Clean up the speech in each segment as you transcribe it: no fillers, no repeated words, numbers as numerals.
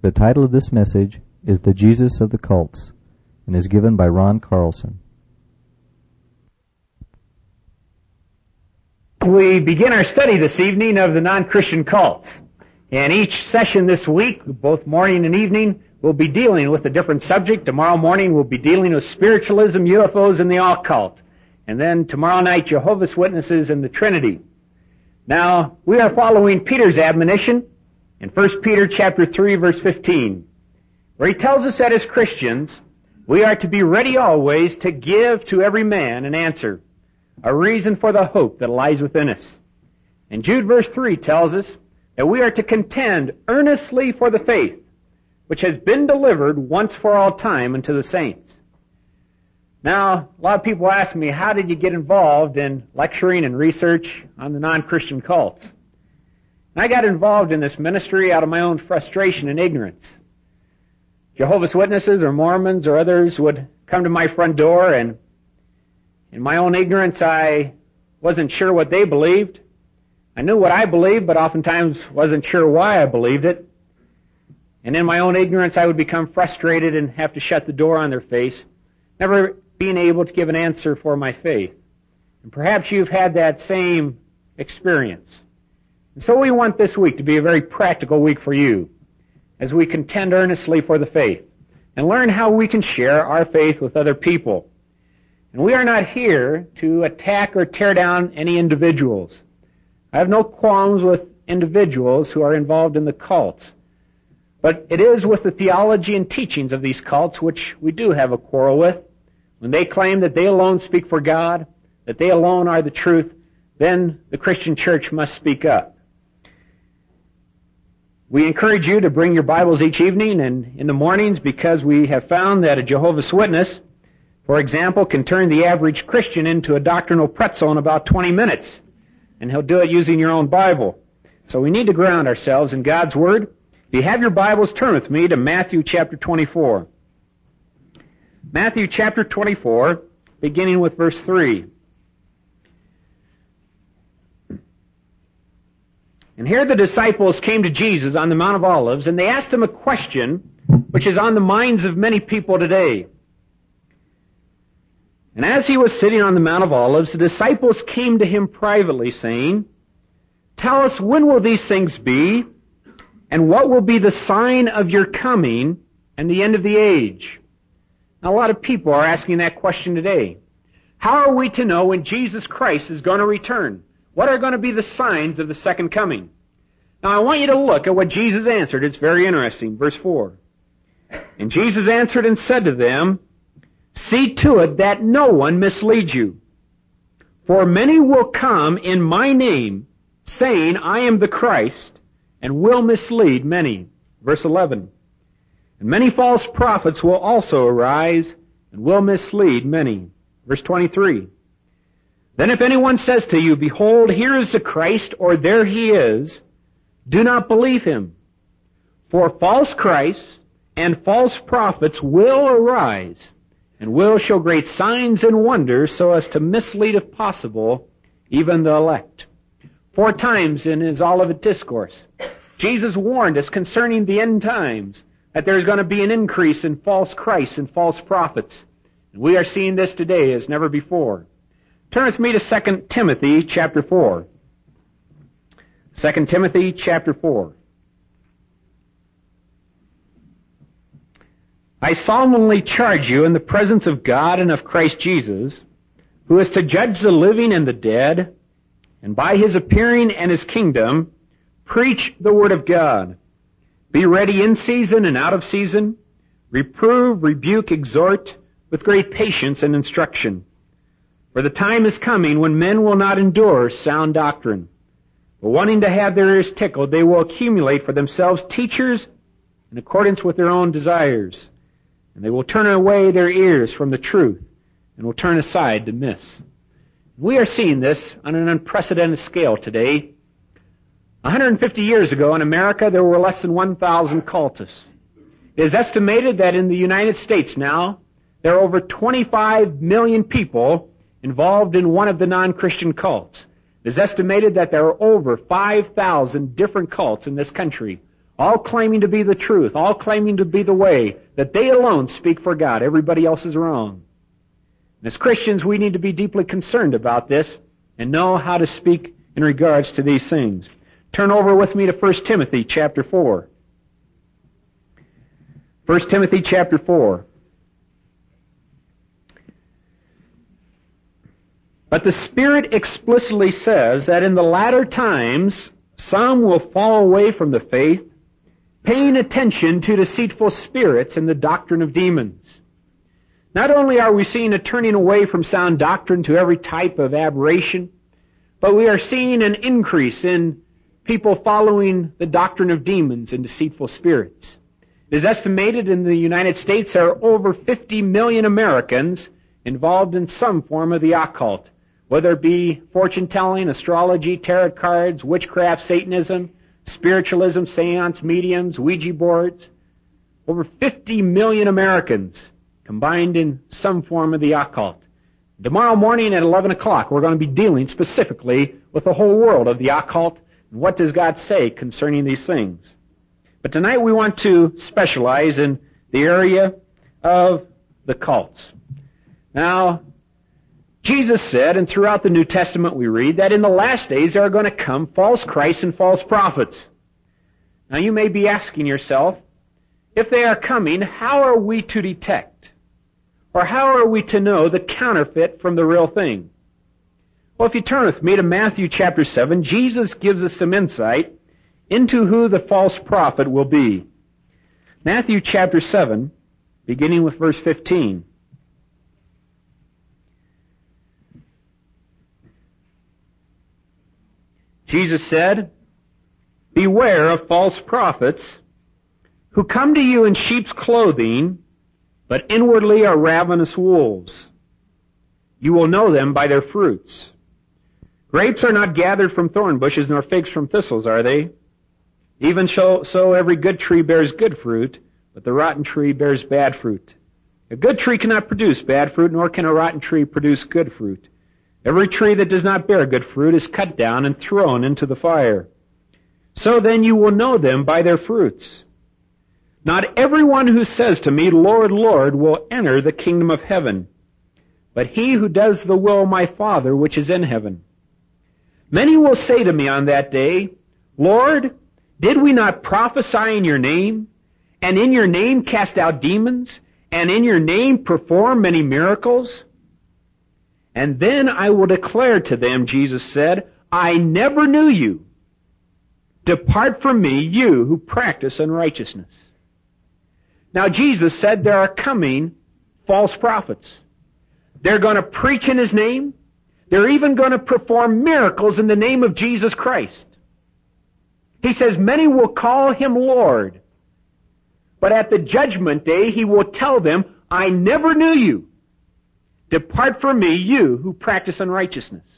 The title of this message is The Jesus of the Cults and is given by Ron Carlson. We begin our study this evening of the non-Christian cults. And each session this week, both morning and evening, we'll be dealing with a different subject. Tomorrow morning we'll be dealing with spiritualism, UFOs, and the occult. And then tomorrow night, Jehovah's Witnesses and the Trinity. Now, we are following Peter's admonition in 1 Peter chapter 3, verse 15, where he tells us that as Christians, we are to be ready always to give to every man an answer, a reason for the hope that lies within us. And Jude verse 3 tells us that we are to contend earnestly for the faith, which has been delivered once for all time unto the saints. Now, a lot of people ask me, how did you get involved in lecturing and research on the non-Christian cults? And I got involved in this ministry out of my own frustration and ignorance. Jehovah's Witnesses or Mormons or others would come to my front door, and in my own ignorance, I wasn't sure what they believed. I knew what I believed, but oftentimes wasn't sure why I believed it. And in my own ignorance, I would become frustrated and have to shut the door on their face, never being able to give an answer for my faith. And perhaps you've had that same experience. And so we want this week to be a very practical week for you as we contend earnestly for the faith and learn how we can share our faith with other people. And we are not here to attack or tear down any individuals. I have no qualms with individuals who are involved in the cults. But it is with the theology and teachings of these cults which we do have a quarrel with. When they claim that they alone speak for God, that they alone are the truth, then the Christian church must speak up. We encourage you to bring your Bibles each evening and in the mornings, because we have found that a Jehovah's Witness, for example, can turn the average Christian into a doctrinal pretzel in about 20 minutes. And he'll do it using your own Bible. So we need to ground ourselves in God's Word. If you have your Bibles, turn with me to Matthew chapter 24. Matthew chapter 24, beginning with verse 3. And here the disciples came to Jesus on the Mount of Olives, and they asked him a question which is on the minds of many people today. And as he was sitting on the Mount of Olives, the disciples came to him privately, saying, "Tell us, when will these things be? And what will be the sign of your coming and the end of the age?" Now, a lot of people are asking that question today. How are we to know when Jesus Christ is going to return? What are going to be the signs of the second coming? Now, I want you to look at what Jesus answered. It's very interesting. Verse 4. And Jesus answered and said to them, "See to it that no one misleads you. For many will come in my name, saying, I am the Christ, and will mislead many." Verse 11. And many false prophets will also arise, and will mislead many. Verse 23. Then if anyone says to you, "Behold, here is the Christ," or "There he is," do not believe him. For false Christs and false prophets will arise, and will show great signs and wonders, so as to mislead, if possible, even the elect. 4 times in his Olivet Discourse, Jesus warned us concerning the end times, that there's going to be an increase in false Christs and false prophets. And we are seeing this today as never before. Turn with me to 2 Timothy chapter 4. 2 Timothy chapter 4. I solemnly charge you in the presence of God and of Christ Jesus, who is to judge the living and the dead, and by his appearing and his kingdom, preach the word of God. Be ready in season and out of season. Reprove, rebuke, exhort with great patience and instruction. For the time is coming when men will not endure sound doctrine, but wanting to have their ears tickled, they will accumulate for themselves teachers in accordance with their own desires. And they will turn away their ears from the truth and will turn aside to myths. We are seeing this on an unprecedented scale today. 150 years ago in America, there were less than 1,000 cultists. It is estimated that in the United States now, there are over 25 million people involved in one of the non-Christian cults. It is estimated that there are over 5,000 different cults in this country, all claiming to be the truth, all claiming to be the way, that they alone speak for God. Everybody else is wrong. And as Christians, we need to be deeply concerned about this and know how to speak in regards to these things. Turn over with me to 1 Timothy chapter 4. 1 Timothy chapter 4. But the Spirit explicitly says that in the latter times some will fall away from the faith, paying attention to deceitful spirits and the doctrine of demons. Not only are we seeing a turning away from sound doctrine to every type of aberration, but we are seeing an increase in people following the doctrine of demons and deceitful spirits. It is estimated in the United States there are over 50 million Americans involved in some form of the occult, whether it be fortune-telling, astrology, tarot cards, witchcraft, Satanism, spiritualism, seance, mediums, Ouija boards. Over 50 million Americans combined in some form of the occult. Tomorrow morning at 11 o'clock, we're going to be dealing specifically with the whole world of the occult and what does God say concerning these things. But tonight we want to specialize in the area of the cults. Now, Jesus said, and throughout the New Testament we read, that in the last days there are going to come false Christs and false prophets. Now you may be asking yourself, if they are coming, how are we to detect? Or how are we to know the counterfeit from the real thing? Well, if you turn with me to Matthew chapter 7, Jesus gives us some insight into who the false prophet will be. Matthew chapter 7, beginning with verse 15. Jesus said, "Beware of false prophets who come to you in sheep's clothing, but inwardly are ravenous wolves. You will know them by their fruits. Grapes are not gathered from thorn bushes, nor figs from thistles, are they? Even so every good tree bears good fruit, but the rotten tree bears bad fruit. A good tree cannot produce bad fruit, nor can a rotten tree produce good fruit. Every tree that does not bear good fruit is cut down and thrown into the fire. So then you will know them by their fruits. Not everyone who says to me, 'Lord, Lord,' will enter the kingdom of heaven, but he who does the will of my Father which is in heaven. Many will say to me on that day, 'Lord, did we not prophesy in your name, and in your name cast out demons, and in your name perform many miracles?' And then I will declare to them," Jesus said, "I never knew you. Depart from me, you who practice unrighteousness." Now Jesus said there are coming false prophets. They're going to preach in His name. They're even going to perform miracles in the name of Jesus Christ. He says many will call Him Lord. But at the judgment day He will tell them, "I never knew you. Depart from me, you who practice unrighteousness."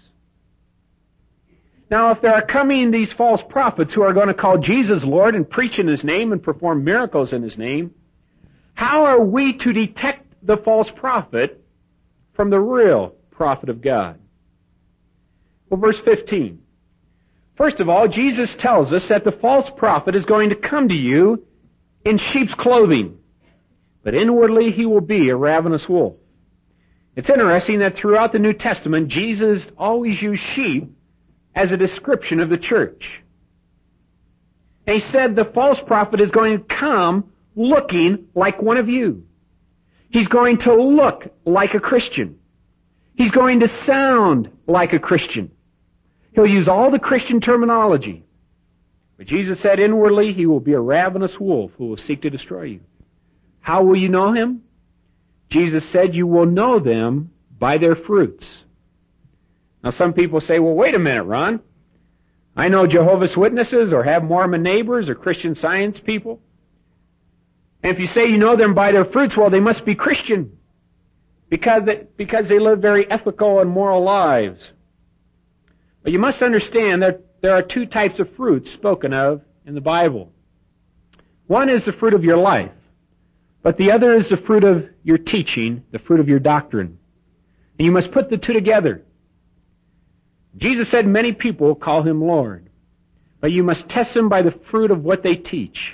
Now, if there are coming these false prophets who are going to call Jesus Lord and preach in His name and perform miracles in His name, how are we to detect the false prophet from the real prophet of God? Well, verse 15. First of all, Jesus tells us that the false prophet is going to come to you in sheep's clothing, but inwardly he will be a ravenous wolf. It's interesting that throughout the New Testament, Jesus always used sheep as a description of the church. And He said the false prophet is going to come looking like one of you. He's going to look like a Christian. He's going to sound like a Christian. He'll use all the Christian terminology. But Jesus said inwardly he will be a ravenous wolf who will seek to destroy you. How will you know him? Jesus said you will know them by their fruits. Now some people say, well, wait a minute, Ron. I know Jehovah's Witnesses or have Mormon neighbors or Christian Science people. And if you say you know them by their fruits, well, they must be Christian because they live very ethical and moral lives. But you must understand that there are two types of fruits spoken of in the Bible. One is the fruit of your life, but the other is the fruit of your teaching, the fruit of your doctrine. And you must put the two together. Jesus said many people call him Lord. but you must test them by the fruit of what they teach.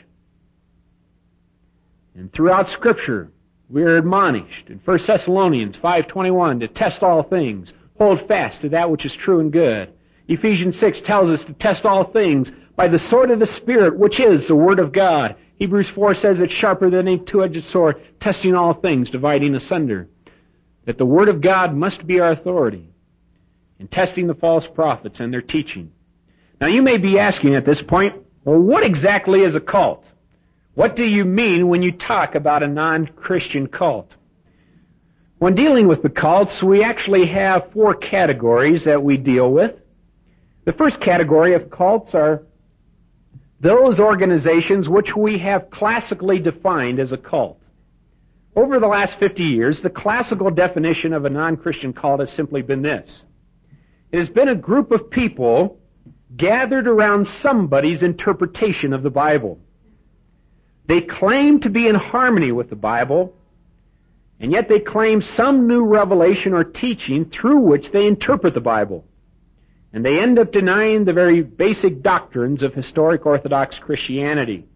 And throughout Scripture, we are admonished in 1 Thessalonians 5:21 to test all things, hold fast to that which is true and good. Ephesians 6 tells us to test all things by the sword of the Spirit, which is the Word of God. Hebrews 4 says it's sharper than a two-edged sword, testing all things, dividing asunder. That the Word of God must be our authority in testing the false prophets and their teaching. Now you may be asking at this point, well, what exactly is a cult? What do you mean when you talk about a non-Christian cult? When dealing with the cults, we actually have 4 categories that we deal with. The first category of cults are those organizations which we have classically defined as a cult. Over the last 50 years, the classical definition of a non-Christian cult has simply been this. It has been a group of people gathered around somebody's interpretation of the Bible. They claim to be in harmony with the Bible, and yet they claim some new revelation or teaching through which they interpret the Bible. And they end up denying the very basic doctrines of historic Orthodox Christianity.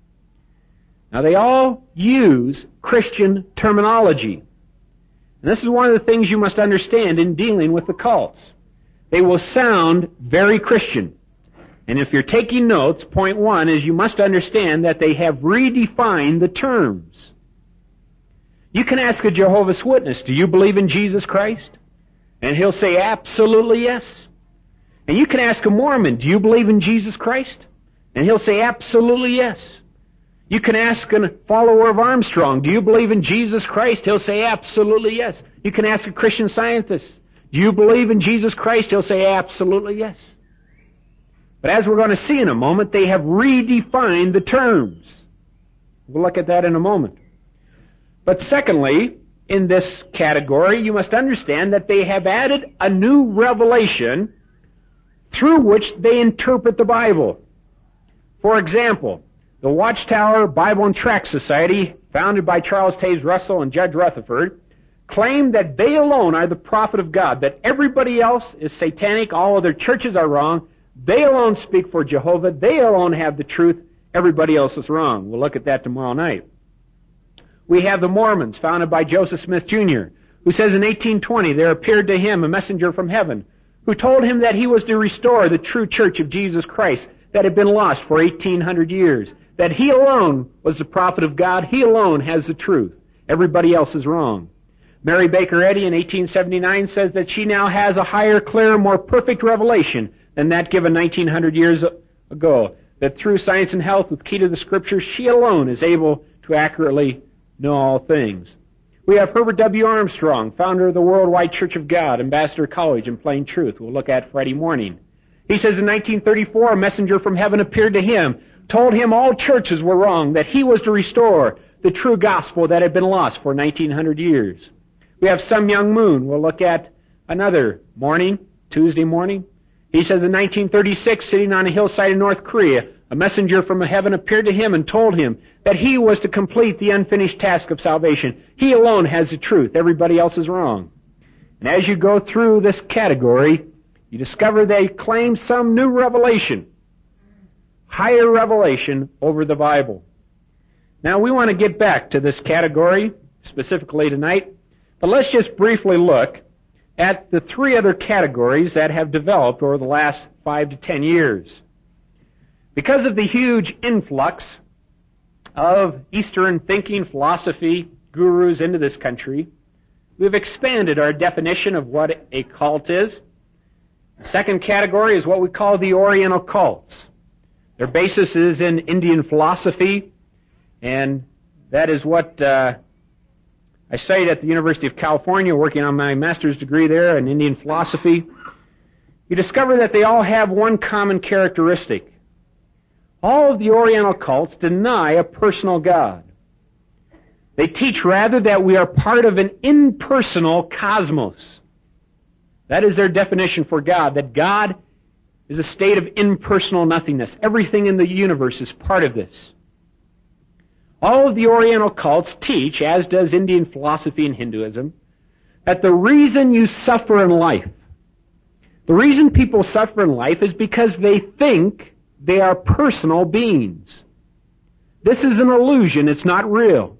Now they all use Christian terminology. And this is one of the things you must understand in dealing with the cults. They will sound very Christian. And if you're taking notes, point 1 is you must understand that they have redefined the terms. You can ask a Jehovah's Witness, do you believe in Jesus Christ? And he'll say absolutely yes. And you can ask a Mormon, do you believe in Jesus Christ? And he'll say absolutely yes. You can ask a follower of Armstrong, do you believe in Jesus Christ? He'll say absolutely yes. You can ask a Christian Scientist, do you believe in Jesus Christ? He'll say absolutely yes. But as we're going to see in a moment, they have redefined the terms. We'll look at that in a moment. But secondly, in this category, you must understand that they have added a new revelation through which they interpret the Bible. For example, the Watchtower Bible and Tract Society, founded by Charles Taze Russell and Judge Rutherford, claim that they alone are the prophet of God, that everybody else is satanic, all other churches are wrong, they alone speak for Jehovah, they alone have the truth, everybody else is wrong. We'll look at that tomorrow night. We have the Mormons, founded by Joseph Smith Jr., who says in 1820 there appeared to him a messenger from heaven, who told him that he was to restore the true church of Jesus Christ that had been lost for 1800 years, that he alone was the prophet of God, he alone has the truth, everybody else is wrong. Mary Baker Eddy in 1879 says that she now has a higher, clearer, more perfect revelation than that given 1900 years ago, that through science and health with key to the Scriptures, she alone is able to accurately know all things. We have Herbert W. Armstrong, founder of the Worldwide Church of God, Ambassador College, and Plain Truth. We'll look at Friday morning. He says in 1934, a messenger from heaven appeared to him, told him all churches were wrong, that he was to restore the true gospel that had been lost for 1900 years. We have Sun Myung Moon. We'll look at another morning, Tuesday morning. He says in 1936, sitting on a hillside in North Korea, a messenger from heaven appeared to him and told him that he was to complete the unfinished task of salvation. He alone has the truth. Everybody else is wrong. And as you go through this category, you discover they claim some new revelation, higher revelation over the Bible. Now we want to get back to this category specifically tonight, but let's just briefly look at the 3 other categories that have developed over the last 5 to 10 years. Because of the huge influx of Eastern thinking, philosophy, gurus into this country, we've expanded our definition of what a cult is. The second category is what we call the Oriental cults. Their basis is in Indian philosophy, and that is what I studied at the University of California, working on my master's degree there in Indian philosophy. You discover that they all have one common characteristic. All of the Oriental cults deny a personal God. They teach rather that we are part of an impersonal cosmos. That is their definition for God, that God is a state of impersonal nothingness. Everything in the universe is part of this. All of the Oriental cults teach, as does Indian philosophy and Hinduism, that the reason you suffer in life, the reason people suffer in life is because they think they are personal beings. This is an illusion. It's not real.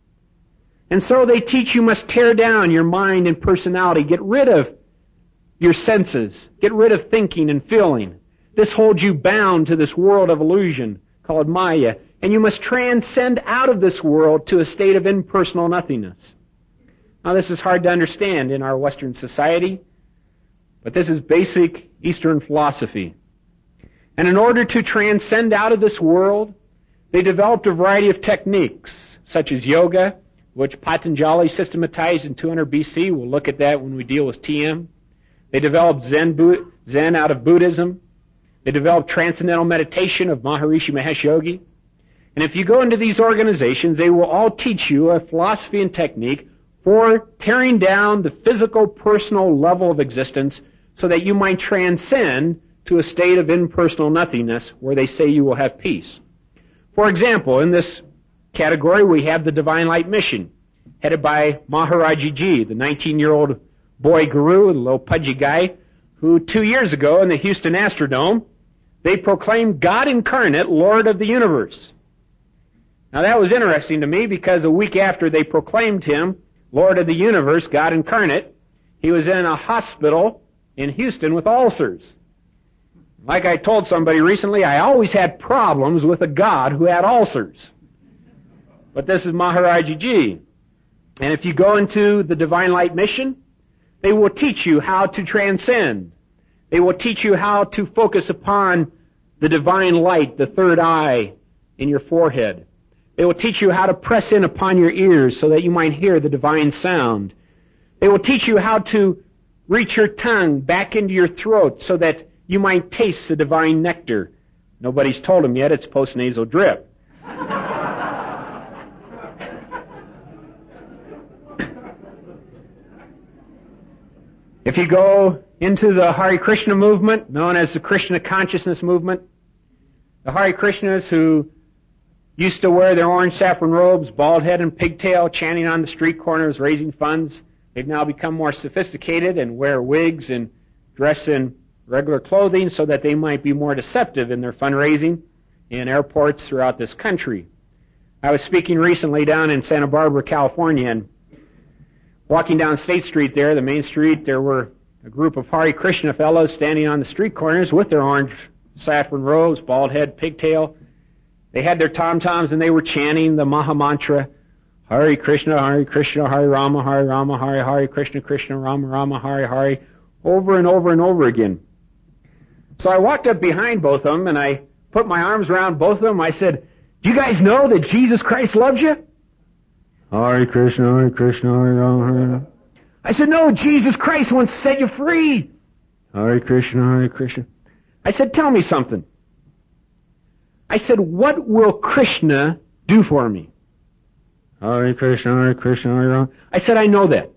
And so they teach you must tear down your mind and personality, get rid of your senses, get rid of thinking and feeling. This holds you bound to this world of illusion called Maya, and you must transcend out of this world to a state of impersonal nothingness. Now this is hard to understand in our Western society, but this is basic Eastern philosophy. And in order to transcend out of this world, they developed a variety of techniques, such as yoga, which Patanjali systematized in 200 BC. We'll look at that when we deal with TM. They developed Zen out of Buddhism. They developed transcendental meditation of Maharishi Mahesh Yogi. And if you go into these organizations, they will all teach you a philosophy and technique for tearing down the physical, personal level of existence so that you might transcend to a state of impersonal nothingness where they say you will have peace. For example, in this category, we have the Divine Light Mission, headed by Maharaji Ji, the 19-year-old boy guru, the little pudgy guy, who 2 years ago in the Houston Astrodome, they proclaimed God incarnate, Lord of the universe. Now that was interesting to me because a week after they proclaimed him Lord of the universe, God incarnate, he was in a hospital in Houston with ulcers. Like I told somebody recently, I always had problems with a God who had ulcers. But this is Maharaji Ji. And if you go into the Divine Light Mission, they will teach you how to transcend. They will teach you how to focus upon the divine light, the third eye in your forehead. They will teach you how to press in upon your ears so that you might hear the divine sound. They will teach you how to reach your tongue back into your throat so that you might taste the divine nectar. Nobody's told them yet, it's postnasal drip. If you go into the Hare Krishna movement, known as the Krishna Consciousness movement, the Hare Krishnas who used to wear their orange saffron robes, bald head and pigtail, chanting on the street corners, raising funds, they've now become more sophisticated and wear wigs and dress in regular clothing so that they might be more deceptive in their fundraising in airports throughout this country. I was speaking recently down in Santa Barbara, California, and walking down State Street there, the main street, there were a group of Hare Krishna fellows standing on the street corners with their orange saffron robes, bald head, pigtail. They had their tom-toms and they were chanting the Maha Mantra, Hare Krishna, Hare Rama, Hare Krishna, Krishna Rama, Rama, Hare Hare, over and over and over again. So I walked up behind both of them and I put my arms around both of them. I said, do you guys know that Jesus Christ loves you? Hare Krishna, Hare Rama, Hare Rama. I said, no, Jesus Christ wants to set you free. Hare Krishna, Hare Krishna. I said, tell me something. I said, what will Krishna do for me? Hare Krishna, Hare Rama. I said, I know that.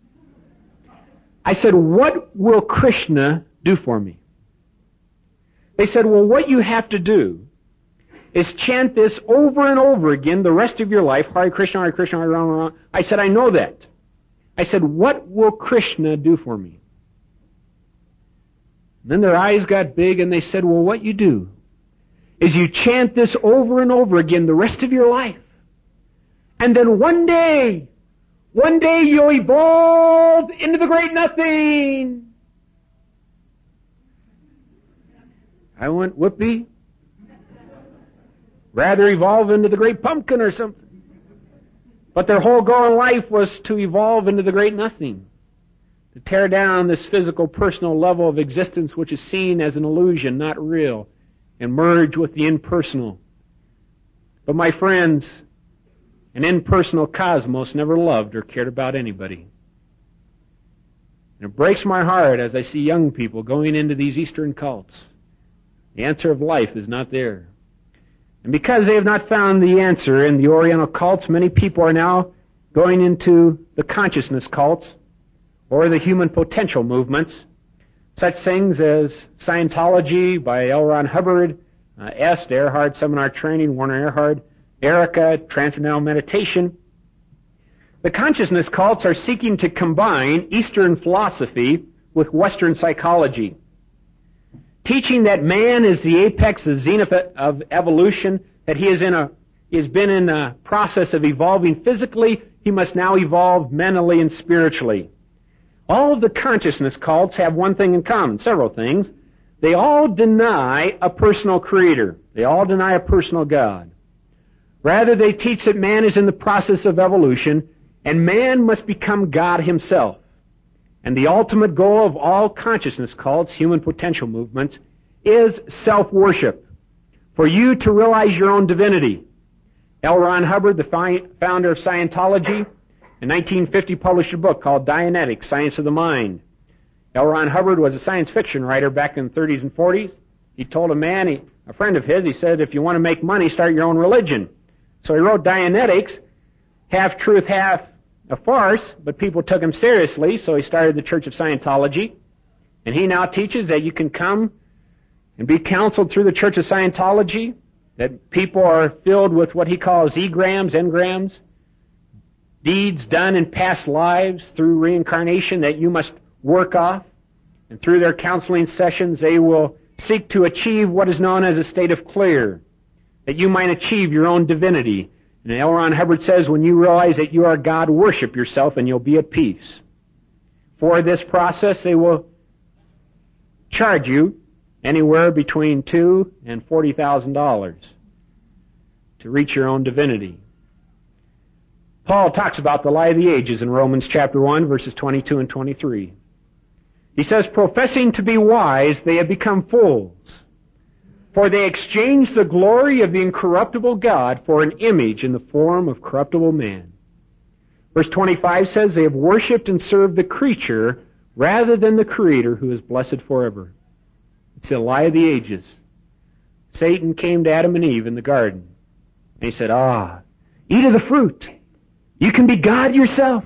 I said, what will Krishna do for me? They said, well, what you have to do is chant this over and over again the rest of your life, Hare Krishna, Hare Rama. I said, I know that. I said, what will Krishna do for me? And then their eyes got big and they said, well, what you do is you chant this over and over again the rest of your life. And then one day you'll evolve into the great nothing. I went, whoopee. Rather evolve into the great pumpkin or something. But their whole goal in life was to evolve into the great nothing. To tear down this physical, personal level of existence which is seen as an illusion, not real, and merge with the impersonal. But my friends, an impersonal cosmos never loved or cared about anybody. And it breaks my heart as I see young people going into these Eastern cults. The answer of life is not there. And because they have not found the answer in the Oriental cults, many people are now going into the consciousness cults or the human potential movements, such things as Scientology by L. Ron Hubbard, EST, Erhard Seminar Training, Werner Erhard, Erica, Transcendental Meditation. The consciousness cults are seeking to combine Eastern philosophy with Western psychology. teaching that man is the apex, the zenith of evolution, that he has been in a process of evolving physically, he must now evolve mentally and spiritually. All of the consciousness cults have one thing in common, several things. They all deny a personal creator. They all deny a personal God. Rather, they teach that man is in the process of evolution, and man must become God himself. And the ultimate goal of all consciousness cults, human potential movements, is self-worship. For you to realize your own divinity. L. Ron Hubbard, the founder of Scientology, in 1950 published a book called Dianetics, Science of the Mind. L. Ron Hubbard was a science fiction writer back in the 30s and 40s. He told a friend of his, he said, if you want to make money, start your own religion. So he wrote Dianetics, half truth, half a farce, but people took him seriously, so he started the Church of Scientology. And he now teaches that you can come and be counseled through the Church of Scientology, that people are filled with what he calls engrams, deeds done in past lives through reincarnation that you must work off. And through their counseling sessions, they will seek to achieve what is known as a state of clear, that you might achieve your own divinity. And L. Ron Hubbard says, when you realize that you are God, worship yourself and you'll be at peace. For this process, they will charge you anywhere between $2,000 and $40,000 to reach your own divinity. Paul talks about the lie of the ages in Romans chapter 1, verses 22 and 23. He says, professing to be wise, they have become fools, for they exchanged the glory of the incorruptible God for an image in the form of corruptible man. Verse 25 says, they have worshipped and served the creature rather than the Creator, who is blessed forever. It's the lie of the ages. Satan came to Adam and Eve in the garden, and he said, eat of the fruit. You can be God yourself.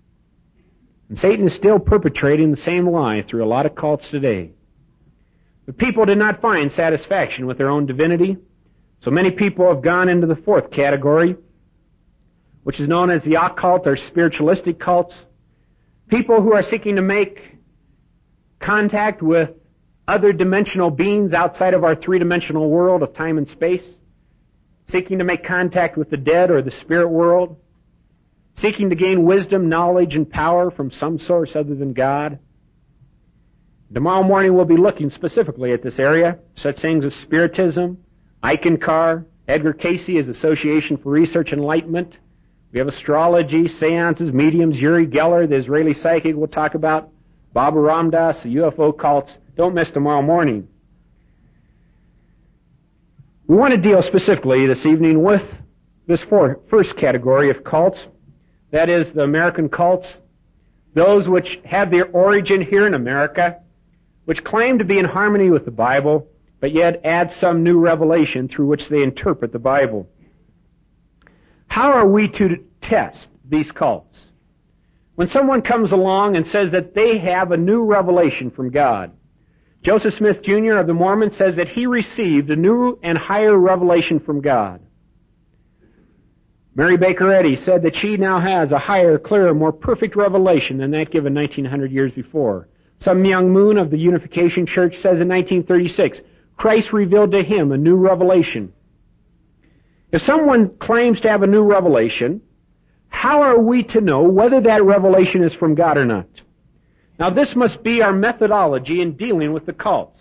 And Satan is still perpetrating the same lie through a lot of cults today. But people did not find satisfaction with their own divinity, so many people have gone into the fourth category, which is known as the occult or spiritualistic cults. People who are seeking to make contact with other dimensional beings outside of our three-dimensional world of time and space, seeking to make contact with the dead or the spirit world, seeking to gain wisdom, knowledge, and power from some source other than God. Tomorrow morning we'll be looking specifically at this area, such things as Spiritism, Icahn, Edgar Cayce, his Association for Research and Enlightenment. We have astrology, seances, mediums, Uri Geller, the Israeli psychic we'll talk about, Baba Ramdas, the UFO cults. Don't miss tomorrow morning. We want to deal specifically this evening with this first category of cults. That is the American cults, those which have their origin here in America, which claim to be in harmony with the Bible, but yet add some new revelation through which they interpret the Bible. How are we to test these cults? When someone comes along and says that they have a new revelation from God, Joseph Smith Jr. of the Mormons says that he received a new and higher revelation from God. Mary Baker Eddy said that she now has a higher, clearer, more perfect revelation than that given 1900 years before. Some Young Moon of the Unification Church says in 1936, Christ revealed to him a new revelation. If someone claims to have a new revelation, how are we to know whether that revelation is from God or not? Now this must be our methodology in dealing with the cults.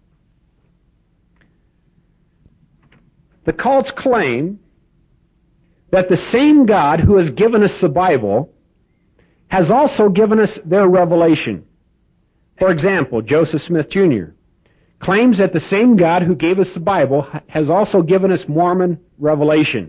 The cults claim that the same God who has given us the Bible has also given us their revelation. For example, Joseph Smith Jr. claims that the same God who gave us the Bible has also given us Mormon revelation.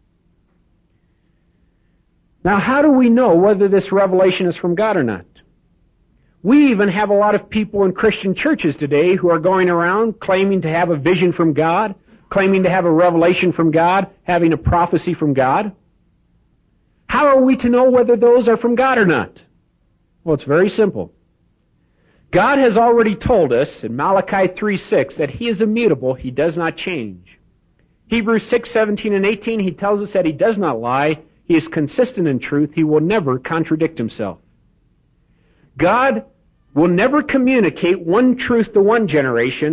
Now, how do we know whether this revelation is from God or not? We even have a lot of people in Christian churches today who are going around claiming to have a vision from God, claiming to have a revelation from God, having a prophecy from God. How are we to know whether those are from God or not? Well, it's very simple. God has already told us in Malachi 3:6 that He is immutable, He does not change. Hebrews 6:17 and 18, He tells us that He does not lie, He is consistent in truth, He will never contradict Himself. God will never communicate one truth to one generation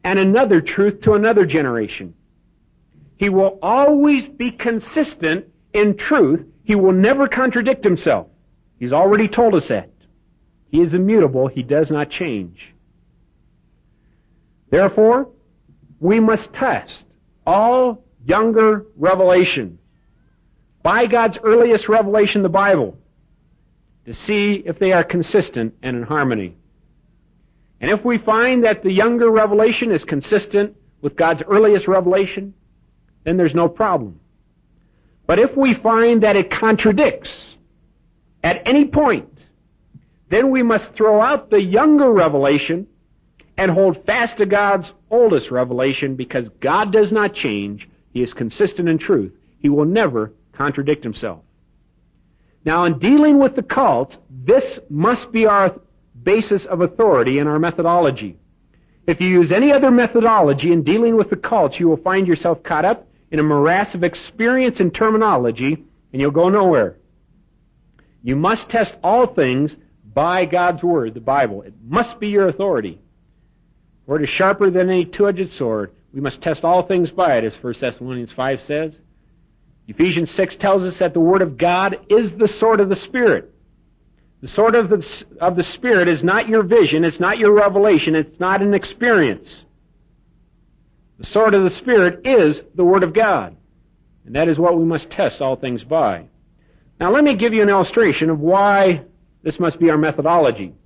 and another truth to another generation. He will always be consistent in truth. He will never contradict himself. He's already told us that. He is immutable. He does not change. Therefore, we must test all younger revelation by God's earliest revelation, the Bible, to see if they are consistent and in harmony. And if we find that the younger revelation is consistent with God's earliest revelation, then there's no problem. But if we find that it contradicts at any point, then we must throw out the younger revelation and hold fast to God's oldest revelation, because God does not change. He is consistent in truth. He will never contradict himself. Now, in dealing with the cults, this must be our basis of authority in our methodology. If you use any other methodology in dealing with the cults, you will find yourself caught up in a morass of experience and terminology, and you'll go nowhere. You must test all things by God's Word, the Bible. It must be your authority. Word is sharper than any two-edged sword. We must test all things by it, as 1 Thessalonians 5 says. Ephesians 6 tells us that the Word of God is the sword of the Spirit. The sword of the Spirit is not your vision, it's not your revelation, it's not an experience. The sword of the Spirit is the Word of God. And that is what we must test all things by. Now let me give you an illustration of why this must be our methodology.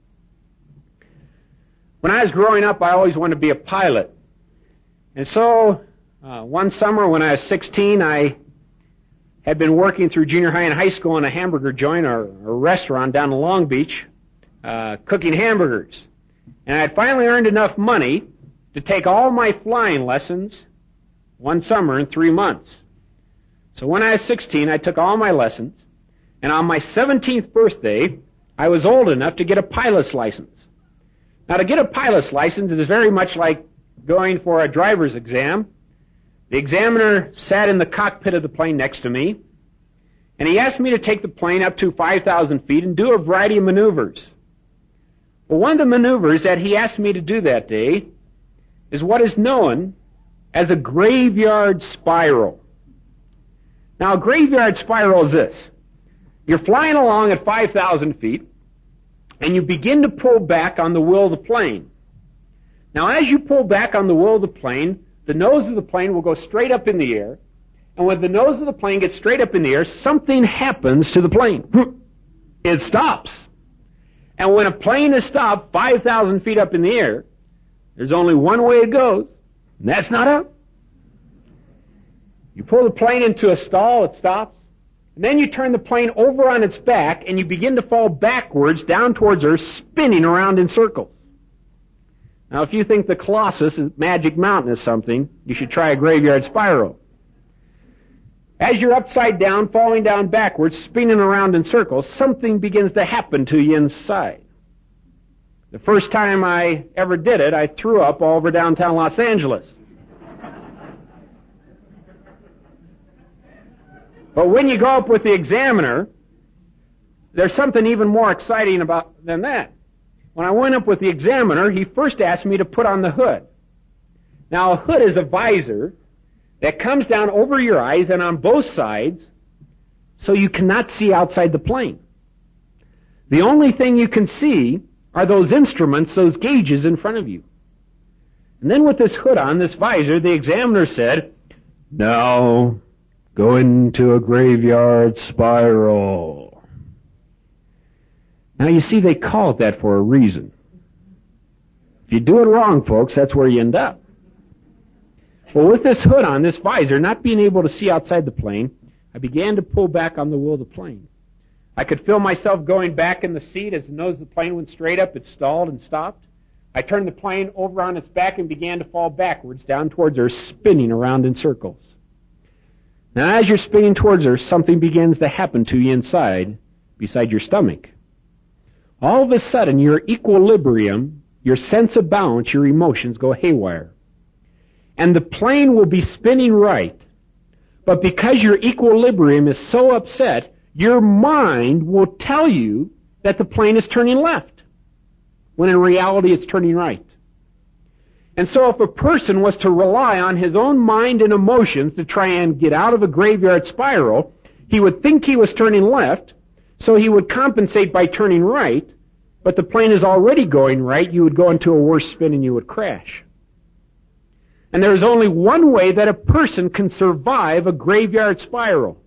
When I was growing up, I always wanted to be a pilot. And so, one summer when I was 16, I had been working through junior high and high school in a hamburger joint or a restaurant down in Long Beach, cooking hamburgers. And I had finally earned enough money to take all my flying lessons one summer in 3 months. So when I was 16, I took all my lessons, and on my 17th birthday, I was old enough to get a pilot's license. Now, to get a pilot's license is very much like going for a driver's exam. The examiner sat in the cockpit of the plane next to me, and he asked me to take the plane up to 5,000 feet and do a variety of maneuvers. Well, one of the maneuvers that he asked me to do that day is what is known as a graveyard spiral. Now, a graveyard spiral is this. You're flying along at 5,000 feet, and you begin to pull back on the wheel of the plane. Now, as you pull back on the wheel of the plane, the nose of the plane will go straight up in the air, and when the nose of the plane gets straight up in the air, something happens to the plane. It stops. And when a plane is stopped 5,000 feet up in the air, there's only one way it goes, and that's not up. You pull the plane into a stall, it stops. And then you turn the plane over on its back, and you begin to fall backwards down towards Earth, spinning around in circles. Now, if you think the Colossus, Magic Mountain, is something, you should try a graveyard spiral. As you're upside down, falling down backwards, spinning around in circles, something begins to happen to you inside. The first time I ever did it, I threw up all over downtown Los Angeles. But when you go up with the examiner, there's something even more exciting than that. When I went up with the examiner, he first asked me to put on the hood. Now, a hood is a visor that comes down over your eyes and on both sides, so you cannot see outside the plane. The only thing you can see are those instruments, those gauges in front of you. And then with this hood on, this visor, the examiner said, "Now, go into a graveyard spiral." Now, you see, they call it that for a reason. If you do it wrong, folks, that's where you end up. Well, with this hood on, this visor, not being able to see outside the plane, I began to pull back on the wheel of the plane. I could feel myself going back in the seat as the nose of the plane went straight up. It stalled and stopped. I turned the plane over on its back and began to fall backwards down towards Earth, spinning around in circles. Now, as you're spinning towards Earth, something begins to happen to you inside, beside your stomach. All of a sudden, your equilibrium, your sense of balance, your emotions go haywire. And the plane will be spinning right. But because your equilibrium is so upset, your mind will tell you that the plane is turning left, when in reality it's turning right. And so if a person was to rely on his own mind and emotions to try and get out of a graveyard spiral, he would think he was turning left, so he would compensate by turning right, but the plane is already going right, you would go into a worse spin and you would crash. And there is only one way that a person can survive a graveyard spiral.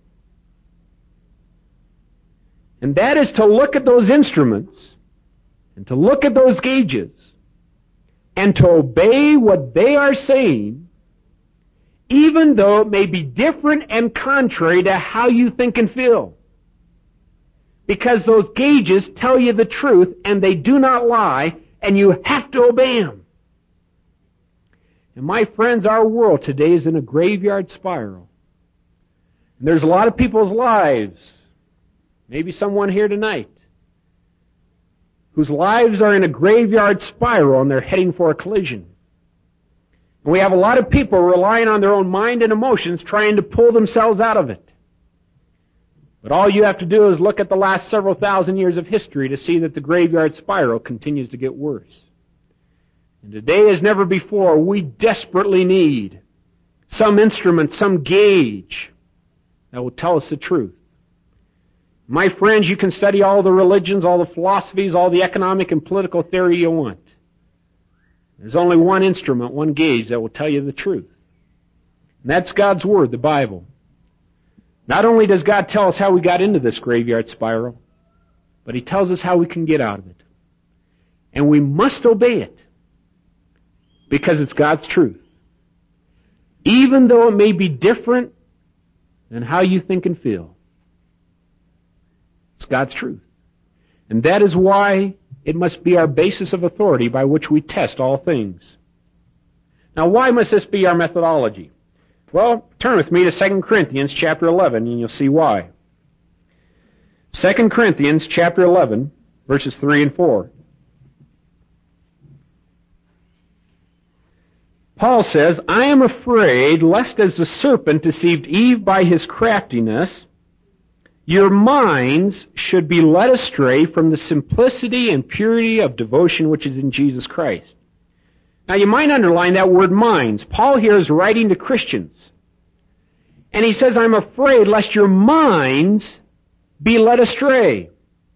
And that is to look at those instruments, and to look at those gauges, and to obey what they are saying, even though it may be different and contrary to how you think and feel. Because those gauges tell you the truth, and they do not lie, and you have to obey them. And my friends, our world today is in a graveyard spiral. And there's a lot of people's lives, maybe someone here tonight, whose lives are in a graveyard spiral and they're heading for a collision. And we have a lot of people relying on their own mind and emotions trying to pull themselves out of it. But all you have to do is look at the last several thousand years of history to see that the graveyard spiral continues to get worse. And today as never before, we desperately need some instrument, some gauge that will tell us the truth. My friends, you can study all the religions, all the philosophies, all the economic and political theory you want. There's only one instrument, one gauge that will tell you the truth. And that's God's Word, the Bible. Not only does God tell us how we got into this graveyard spiral, but He tells us how we can get out of it. And we must obey it, because it's God's truth. Even though it may be different than how you think and feel. It's God's truth. And that is why it must be our basis of authority by which we test all things. Now, why must this be our methodology? Well, turn with me to 2 Corinthians chapter 11, and you'll see why. 2 Corinthians chapter 11, verses 3 and 4. Paul says, I am afraid lest as the serpent deceived Eve by his craftiness, your minds should be led astray from the simplicity and purity of devotion which is in Jesus Christ. Now you might underline that word minds. Paul here is writing to Christians. And he says, I'm afraid lest your minds be led astray.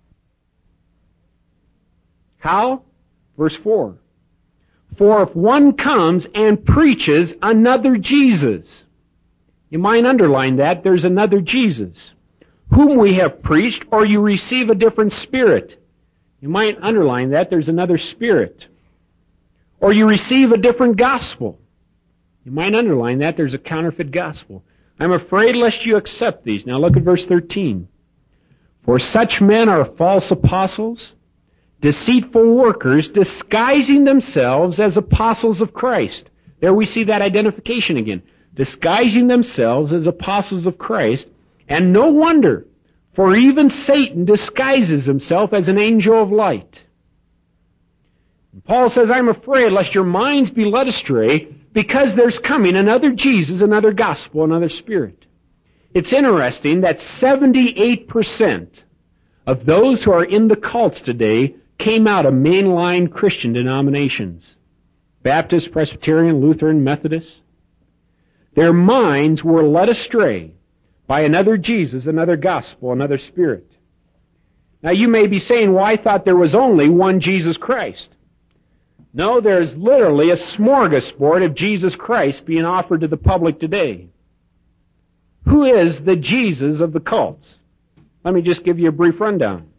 How? Verse 4. For if one comes and preaches another Jesus, you might underline that, there's another Jesus, whom we have preached, or you receive a different spirit. You might underline that, there's another spirit. Or you receive a different gospel. You might underline that, there's a counterfeit gospel. I'm afraid lest you accept these. Now look at verse 13. For such men are false apostles, deceitful workers, disguising themselves as apostles of Christ. There we see that identification again. Disguising themselves as apostles of Christ. And no wonder, for even Satan disguises himself as an angel of light. And Paul says, I'm afraid lest your minds be led astray, because there's coming another Jesus, another gospel, another spirit. It's interesting that 78% of those who are in the cults today came out of mainline Christian denominations. Baptist, Presbyterian, Lutheran, Methodist. Their minds were led astray by another Jesus, another gospel, another spirit. Now you may be saying, well, I thought there was only one Jesus Christ. No, there's literally a smorgasbord of Jesus Christ being offered to the public today. Who is the Jesus of the cults? Let me just give you a brief rundown.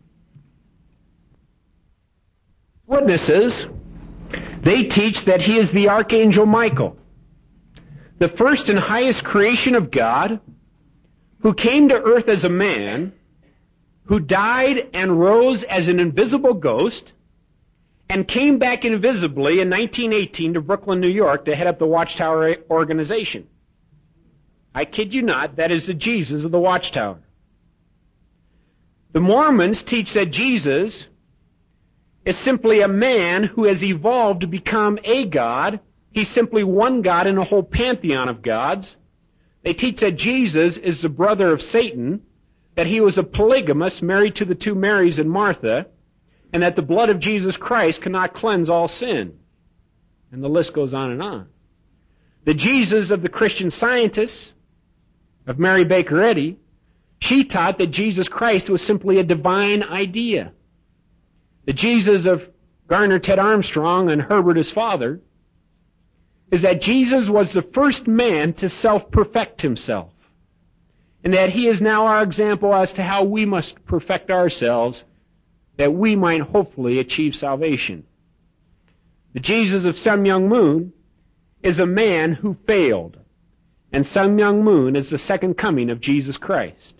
Witnesses, they teach that he is the Archangel Michael, the first and highest creation of God, who came to earth as a man, who died and rose as an invisible ghost, and came back invisibly in 1918 to Brooklyn, New York to head up the Watchtower organization. I kid you not, that is the Jesus of the Watchtower. The Mormons teach that Jesus is simply a man who has evolved to become a God. He's simply one God in a whole pantheon of gods. They teach that Jesus is the brother of Satan, that he was a polygamist married to the two Marys and Martha, and that the blood of Jesus Christ cannot cleanse all sin. And the list goes on and on. The Jesus of the Christian Scientists, of Mary Baker Eddy, she taught that Jesus Christ was simply a divine idea. The Jesus of Garner Ted Armstrong and Herbert his father is that Jesus was the first man to self-perfect himself, and that he is now our example as to how we must perfect ourselves that we might hopefully achieve salvation. The Jesus of Sun Myung Moon is a man who failed, and Sun Myung Moon is the second coming of Jesus Christ.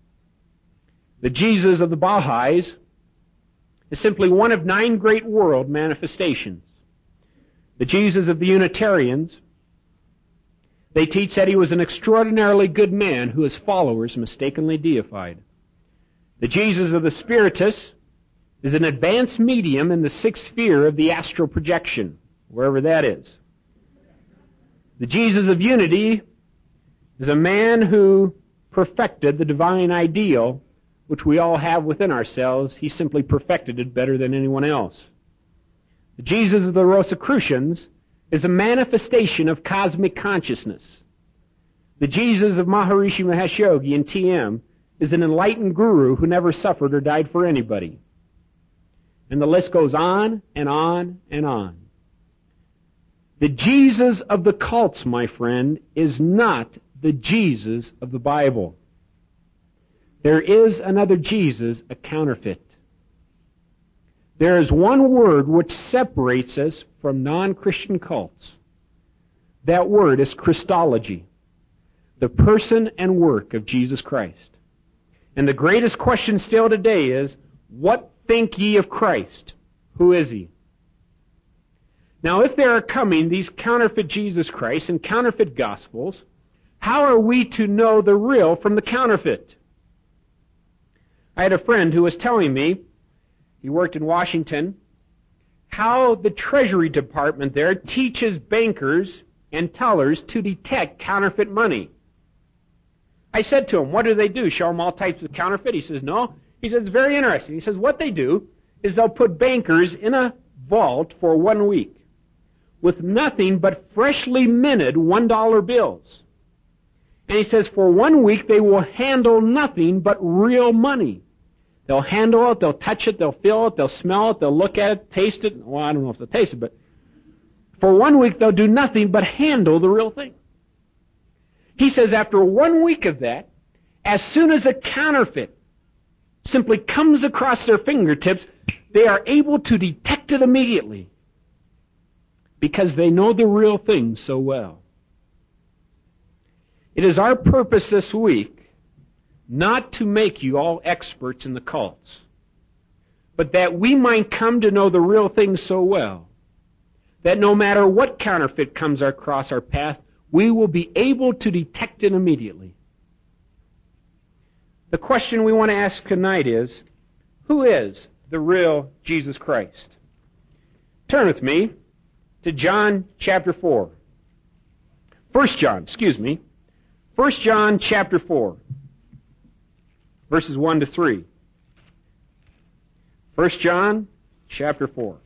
The Jesus of the Baha'is is simply one of 9 great world manifestations. The Jesus of the Unitarians, they teach that he was an extraordinarily good man who his followers mistakenly deified. The Jesus of the Spiritists is an advanced medium in the 6th sphere of the astral projection, wherever that is. The Jesus of Unity is a man who perfected the divine ideal which we all have within ourselves. He simply perfected it better than anyone else. The Jesus of the Rosicrucians is a manifestation of cosmic consciousness. The Jesus of Maharishi Mahesh Yogi in TM is an enlightened guru who never suffered or died for anybody. And the list goes on and on and on. The Jesus of the cults, my friend, is not the Jesus of the Bible. There is another Jesus, a counterfeit. There is one word which separates us from non-Christian cults. That word is Christology, the person and work of Jesus Christ. And the greatest question still today is, what think ye of Christ? Who is he? Now, if there are coming these counterfeit Jesus Christ and counterfeit gospels, how are we to know the real from the counterfeit? I had a friend who was telling me, he worked in Washington, how the Treasury Department there teaches bankers and tellers to detect counterfeit money. I said to him, what do they do? Show them all types of counterfeit? He says, no. He says, it's very interesting. He says, what they do is they'll put bankers in a vault for 1 week with nothing but freshly minted $1 bills. And he says, for 1 week they will handle nothing but real money. They'll handle it, they'll touch it, they'll feel it, they'll smell it, they'll look at it, taste it. Well, I don't know if they'll taste it, but for 1 week they'll do nothing but handle the real thing. He says after 1 week of that, as soon as a counterfeit simply comes across their fingertips, they are able to detect it immediately because they know the real thing so well. It is our purpose this week not to make you all experts in the cults, but that we might come to know the real thing so well that no matter what counterfeit comes across our path, we will be able to detect it immediately. The question we want to ask tonight is, who is the real Jesus Christ? Turn with me to John chapter 4. 1 John chapter 4. Verses 1 to 3. 1 John chapter 4.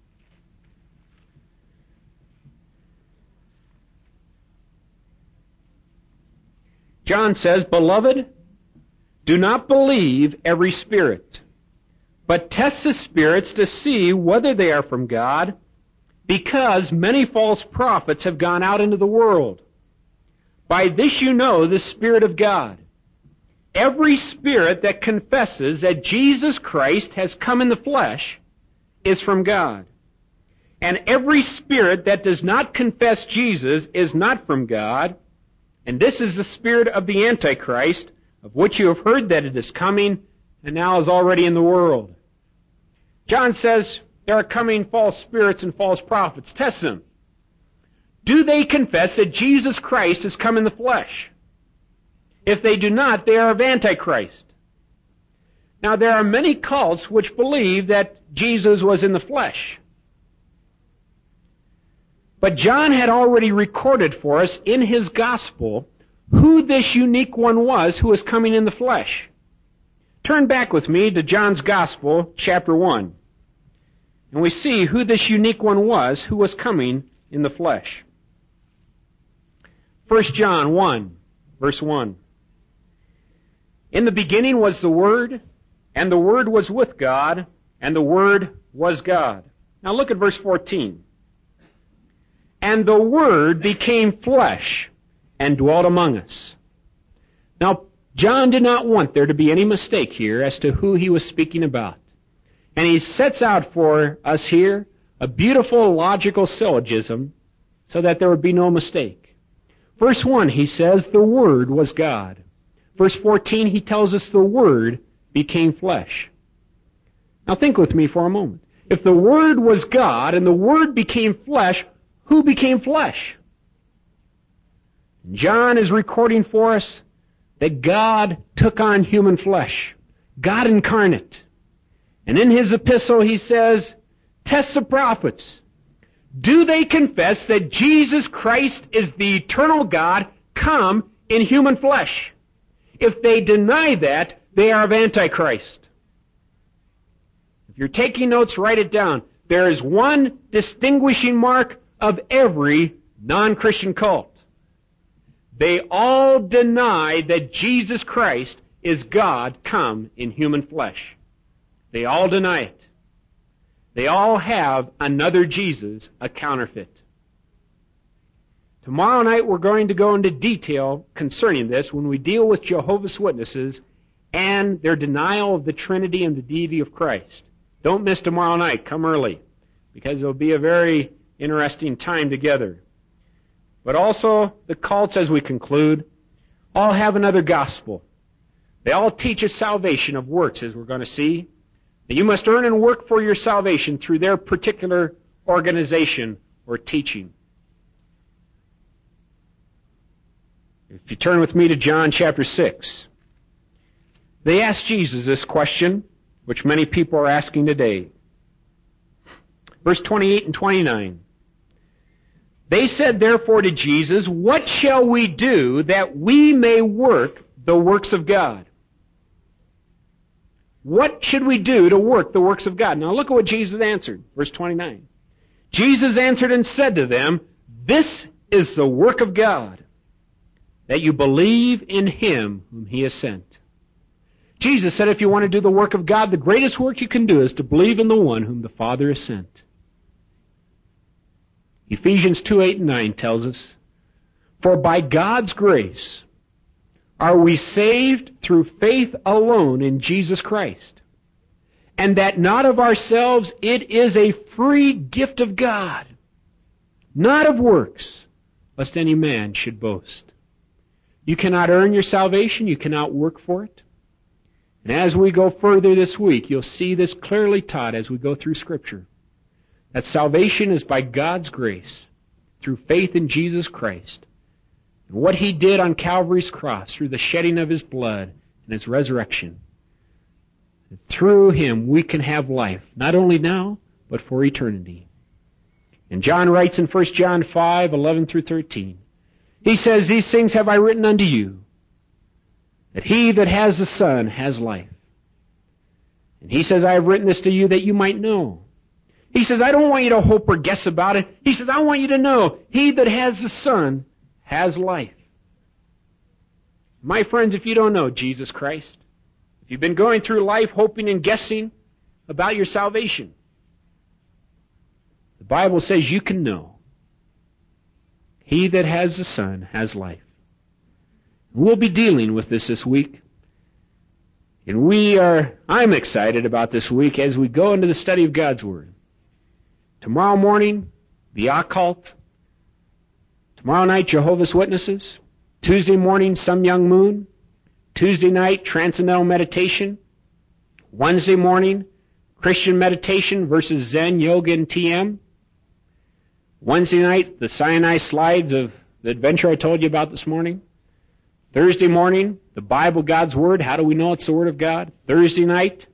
John says, Beloved, do not believe every spirit, but test the spirits to see whether they are from God, because many false prophets have gone out into the world. By this you know the Spirit of God. Every spirit that confesses that Jesus Christ has come in the flesh is from God. And every spirit that does not confess Jesus is not from God. And this is the spirit of the Antichrist, of which you have heard that it is coming, and now is already in the world. John says there are coming false spirits and false prophets. Test them. Do they confess that Jesus Christ has come in the flesh? If they do not, they are of Antichrist. Now, there are many cults which believe that Jesus was in the flesh. But John had already recorded for us in his gospel who this unique one was who was coming in the flesh. Turn back with me to John's gospel, chapter 1. And we see who this unique one was who was coming in the flesh. 1 John 1, verse 1. In the beginning was the Word, and the Word was with God, and the Word was God. Now look at verse 14. And the Word became flesh and dwelt among us. Now, John did not want there to be any mistake here as to who he was speaking about. And he sets out for us here a beautiful logical syllogism so that there would be no mistake. Verse 1, he says, the Word was God. Verse 14, he tells us the Word became flesh. Now think with me for a moment. If the Word was God and the Word became flesh, who became flesh? John is recording for us that God took on human flesh, God incarnate. And in his epistle he says, test the prophets. Do they confess that Jesus Christ is the eternal God come in human flesh? If they deny that, they are of Antichrist. If you're taking notes, write it down. There is one distinguishing mark of every non-Christian cult. They all deny that Jesus Christ is God come in human flesh. They all deny it. They all have another Jesus, a counterfeit. Tomorrow night we're going to go into detail concerning this when we deal with Jehovah's Witnesses and their denial of the Trinity and the deity of Christ. Don't miss tomorrow night. Come early, because it'll be a very interesting time together. But also, the cults, as we conclude, all have another gospel. They all teach a salvation of works, as we're going to see. That you must earn and work for your salvation through their particular organization or teaching. If you turn with me to John chapter 6, they asked Jesus this question, which many people are asking today. Verse 28 and 29. They said therefore to Jesus, what shall we do that we may work the works of God? What should we do to work the works of God? Now look at what Jesus answered. Verse 29. Jesus answered and said to them, this is the work of God, that you believe in Him whom He has sent. Jesus said if you want to do the work of God, the greatest work you can do is to believe in the one whom the Father has sent. Ephesians 2:8 and 9 tells us, for by God's grace are we saved through faith alone in Jesus Christ, and that not of ourselves, it is a free gift of God, not of works, lest any man should boast. You cannot earn your salvation, you cannot work for it. And as we go further this week, you'll see this clearly taught as we go through Scripture. That salvation is by God's grace, through faith in Jesus Christ. And what He did on Calvary's cross, through the shedding of His blood and His resurrection. And through Him we can have life, not only now, but for eternity. And John writes in 1 John 5:11 through 13, he says, these things have I written unto you, that he that has the Son has life. And he says, I have written this to you that you might know. He says, I don't want you to hope or guess about it. He says, I want you to know, he that has the Son has life. My friends, if you don't know Jesus Christ, if you've been going through life hoping and guessing about your salvation, the Bible says you can know. He that has the Son has life. We'll be dealing with this week. And I'm excited about this week as we go into the study of God's Word. Tomorrow morning, the occult. Tomorrow night, Jehovah's Witnesses. Tuesday morning, Some Young Moon. Tuesday night, Transcendental Meditation. Wednesday morning, Christian Meditation versus Zen, Yoga, and TM. Wednesday night, the Sinai slides of the adventure I told you about this morning. Thursday morning, the Bible, God's Word. How do we know it's the Word of God? Thursday night,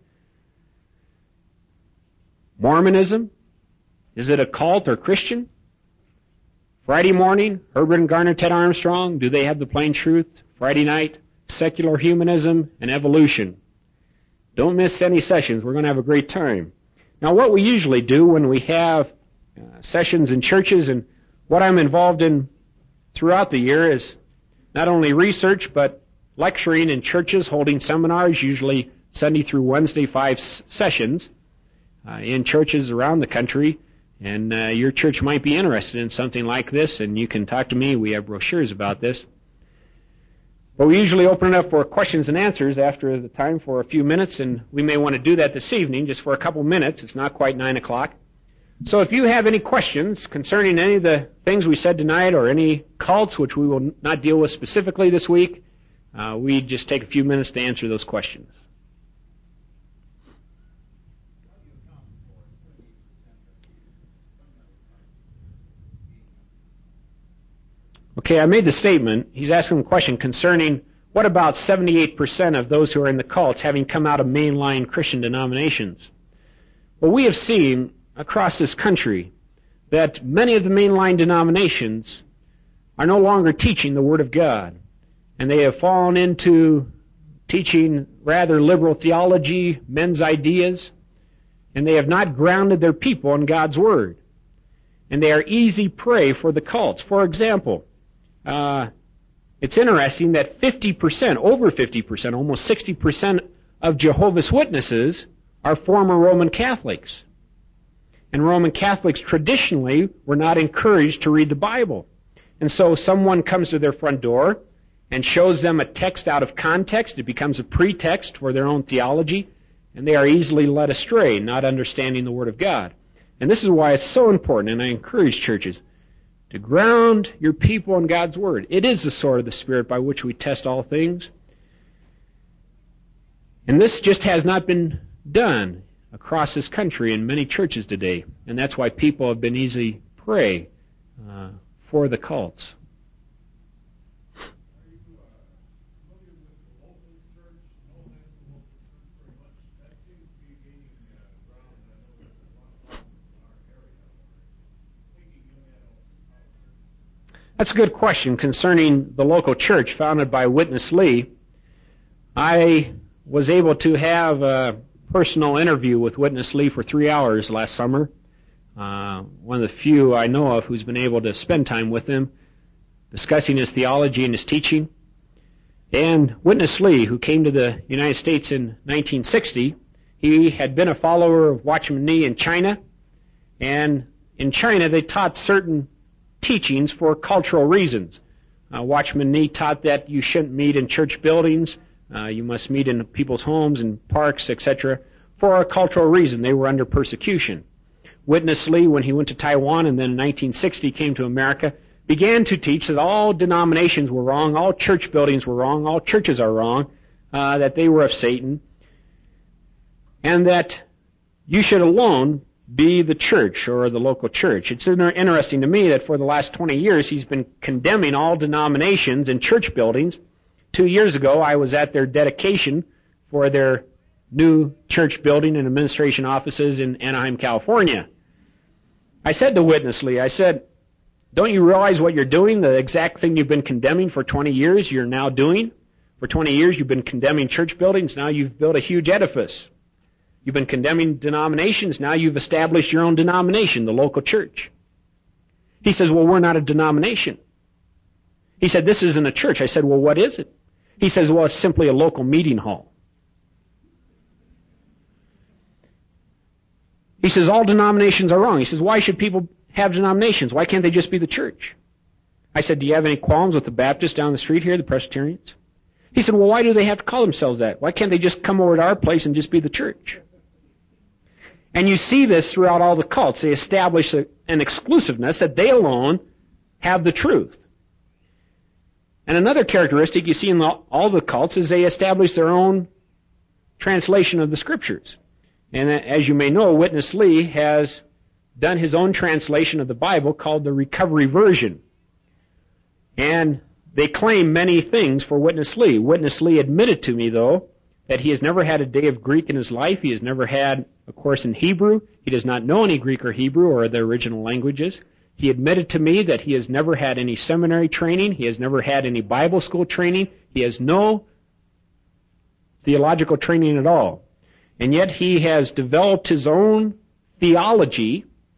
Mormonism. Is it a cult or Christian? Friday morning, Herbert and Garner, Ted Armstrong. Do they have the plain truth? Friday night, secular humanism and evolution. Don't miss any sessions. We're going to have a great time. Now, what we usually do when we have sessions in churches and what I'm involved in throughout the year is not only research, but lecturing in churches, holding seminars, usually Sunday through Wednesday, 5 sessions in churches around the country. And your church might be interested in something like this, and you can talk to me. We have brochures about this. But we usually open it up for questions and answers after the time for a few minutes, and we may want to do that this evening just for a couple minutes. It's not quite 9 o'clock. So if you have any questions concerning any of the things we said tonight or any cults, which we will not deal with specifically this week, we just take a few minutes to answer those questions. Okay, I made the statement. He's asking a question concerning what about 78% of those who are in the cults having come out of mainline Christian denominations? Well, we have seen across this country that many of the mainline denominations are no longer teaching the Word of God, and they have fallen into teaching rather liberal theology, men's ideas, and they have not grounded their people in God's Word. And they are easy prey for the cults. For example, it's interesting that 50%, over 50%, almost 60% of Jehovah's Witnesses are former Roman Catholics. And Roman Catholics traditionally were not encouraged to read the Bible. And so someone comes to their front door and shows them a text out of context. It becomes a pretext for their own theology, and they are easily led astray, not understanding the Word of God. And this is why it's so important, and I encourage churches to ground your people in God's Word. It is the sword of the Spirit by which we test all things. And this just has not been done across this country in many churches today. And that's why people have been easy prey for the cults. That's a good question concerning the local church founded by Witness Lee. I was able to have a personal interview with Witness Lee for 3 hours last summer. One of the few I know of who's been able to spend time with him, discussing his theology and his teaching. And Witness Lee, who came to the United States in 1960, he had been a follower of Watchman Nee in China. And in China, they taught certain teachings for cultural reasons. Watchman Nee taught that you shouldn't meet in church buildings, you must meet in people's homes and parks, etc., for a cultural reason. They were under persecution. Witness Lee, when he went to Taiwan and then in 1960 came to America, began to teach that all denominations were wrong, all church buildings were wrong, all churches are wrong, that they were of Satan, and that you should alone be the church or the local church. It's interesting to me that for the last 20 years he's been condemning all denominations and church buildings. 2 years ago I was at their dedication for their new church building and administration offices in Anaheim, California. I said to Witness Lee, I said, don't you realize what you're doing? The exact thing you've been condemning for 20 years you're now doing. For 20 years you've been condemning church buildings. Now you've built a huge edifice. You've been condemning denominations. Now you've established your own denomination, the local church. He says, well, we're not a denomination. He said, this isn't a church. I said, well, what is it? He says, well, it's simply a local meeting hall. He says, all denominations are wrong. He says, why should people have denominations? Why can't they just be the church? I said, do you have any qualms with the Baptists down the street here, the Presbyterians? He said, well, why do they have to call themselves that? Why can't they just come over to our place and just be the church? And you see this throughout all the cults. They establish an exclusiveness that they alone have the truth. And another characteristic you see in all the cults is they establish their own translation of the Scriptures. And as you may know, Witness Lee has done his own translation of the Bible called the Recovery Version. And they claim many things for Witness Lee. Witness Lee admitted to me, though, that he has never had a day of Greek in his life. He has never had a course in Hebrew. He does not know any Greek or Hebrew or the original languages. He admitted to me that he has never had any seminary training. He has never had any Bible school training. He has no theological training at all. And yet he has developed his own theology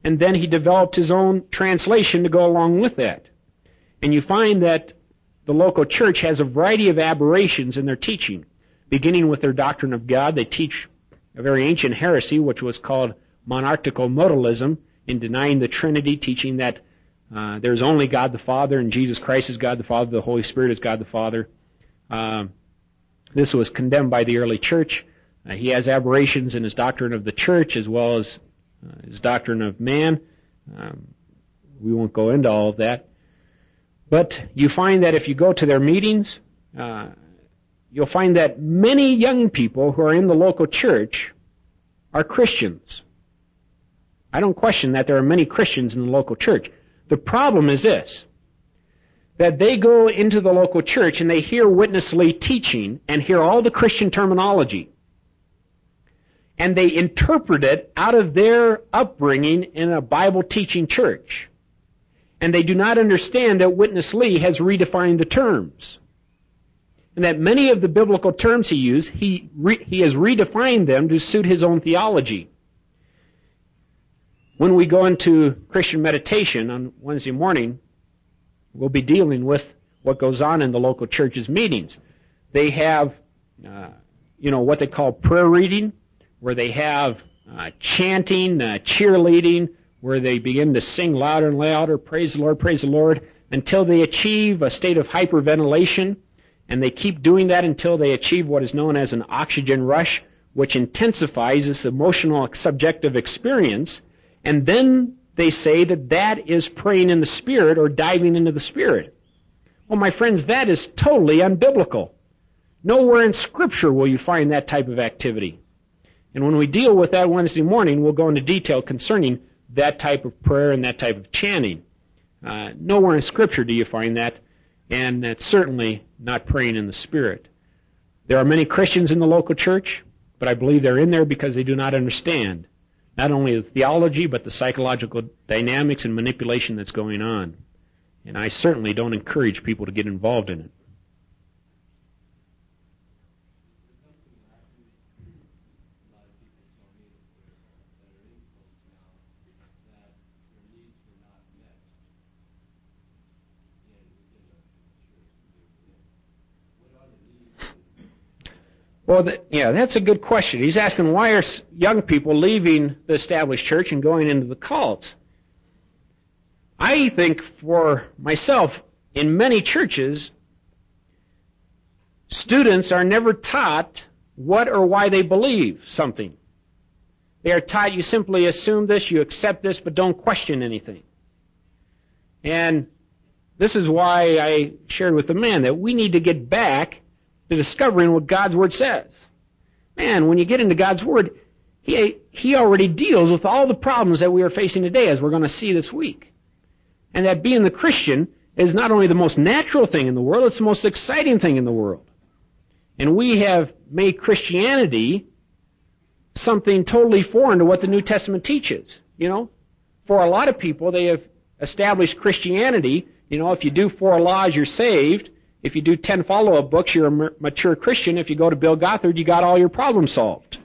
and then he developed his own translation to go along with that. And you find that the local church has a variety of aberrations in their teaching. Beginning with their doctrine of God, they teach a very ancient heresy, which was called monarchical modalism, in denying the Trinity, teaching that there's only God the Father, and Jesus Christ is God the Father, the Holy Spirit is God the Father. This was condemned by the early church. He has aberrations in his doctrine of the church as well as his doctrine of man. We won't go into all of that. But you find that if you go to their meetings, you'll find that many young people who are in the local church are Christians. I don't question that there are many Christians in the local church. The problem is this, that they go into the local church and they hear Witness Lee teaching and hear all the Christian terminology. And they interpret it out of their upbringing in a Bible-teaching church. And they do not understand that Witness Lee has redefined the terms. And that many of the biblical terms he used, he has redefined them to suit his own theology. When we go into Christian meditation on Wednesday morning, we'll be dealing with what goes on in the local church's meetings. They have, what they call prayer reading, where they have chanting, cheerleading, where they begin to sing louder and louder, praise the Lord, until they achieve a state of hyperventilation, and they keep doing that until they achieve what is known as an oxygen rush, which intensifies this emotional subjective experience, and then they say that that is praying in the Spirit or diving into the Spirit. Well, my friends, that is totally unbiblical. Nowhere in Scripture will you find that type of activity. And when we deal with that Wednesday morning, we'll go into detail concerning that type of prayer and that type of chanting. Nowhere in Scripture do you find that, and that's certainly not praying in the Spirit. There are many Christians in the local church, but I believe they're in there because they do not understand not only the theology, but the psychological dynamics and manipulation that's going on. And I certainly don't encourage people to get involved in it. Well, that's a good question. He's asking why are young people leaving the established church and going into the cults? I think for myself, in many churches, students are never taught what or why they believe something. They are taught you simply assume this, you accept this, but don't question anything. And this is why I shared with the man that we need to get back to discovering what God's Word says. Man, when you get into God's Word, He already deals with all the problems that we are facing today, as we're going to see this week. And that being the Christian is not only the most natural thing in the world, it's the most exciting thing in the world. And we have made Christianity something totally foreign to what the New Testament teaches. For a lot of people, they have established Christianity, if you do 4 laws, you're saved. If you do 10 follow-up books, you're a mature Christian. If you go to Bill Gothard, you got all your problems solved.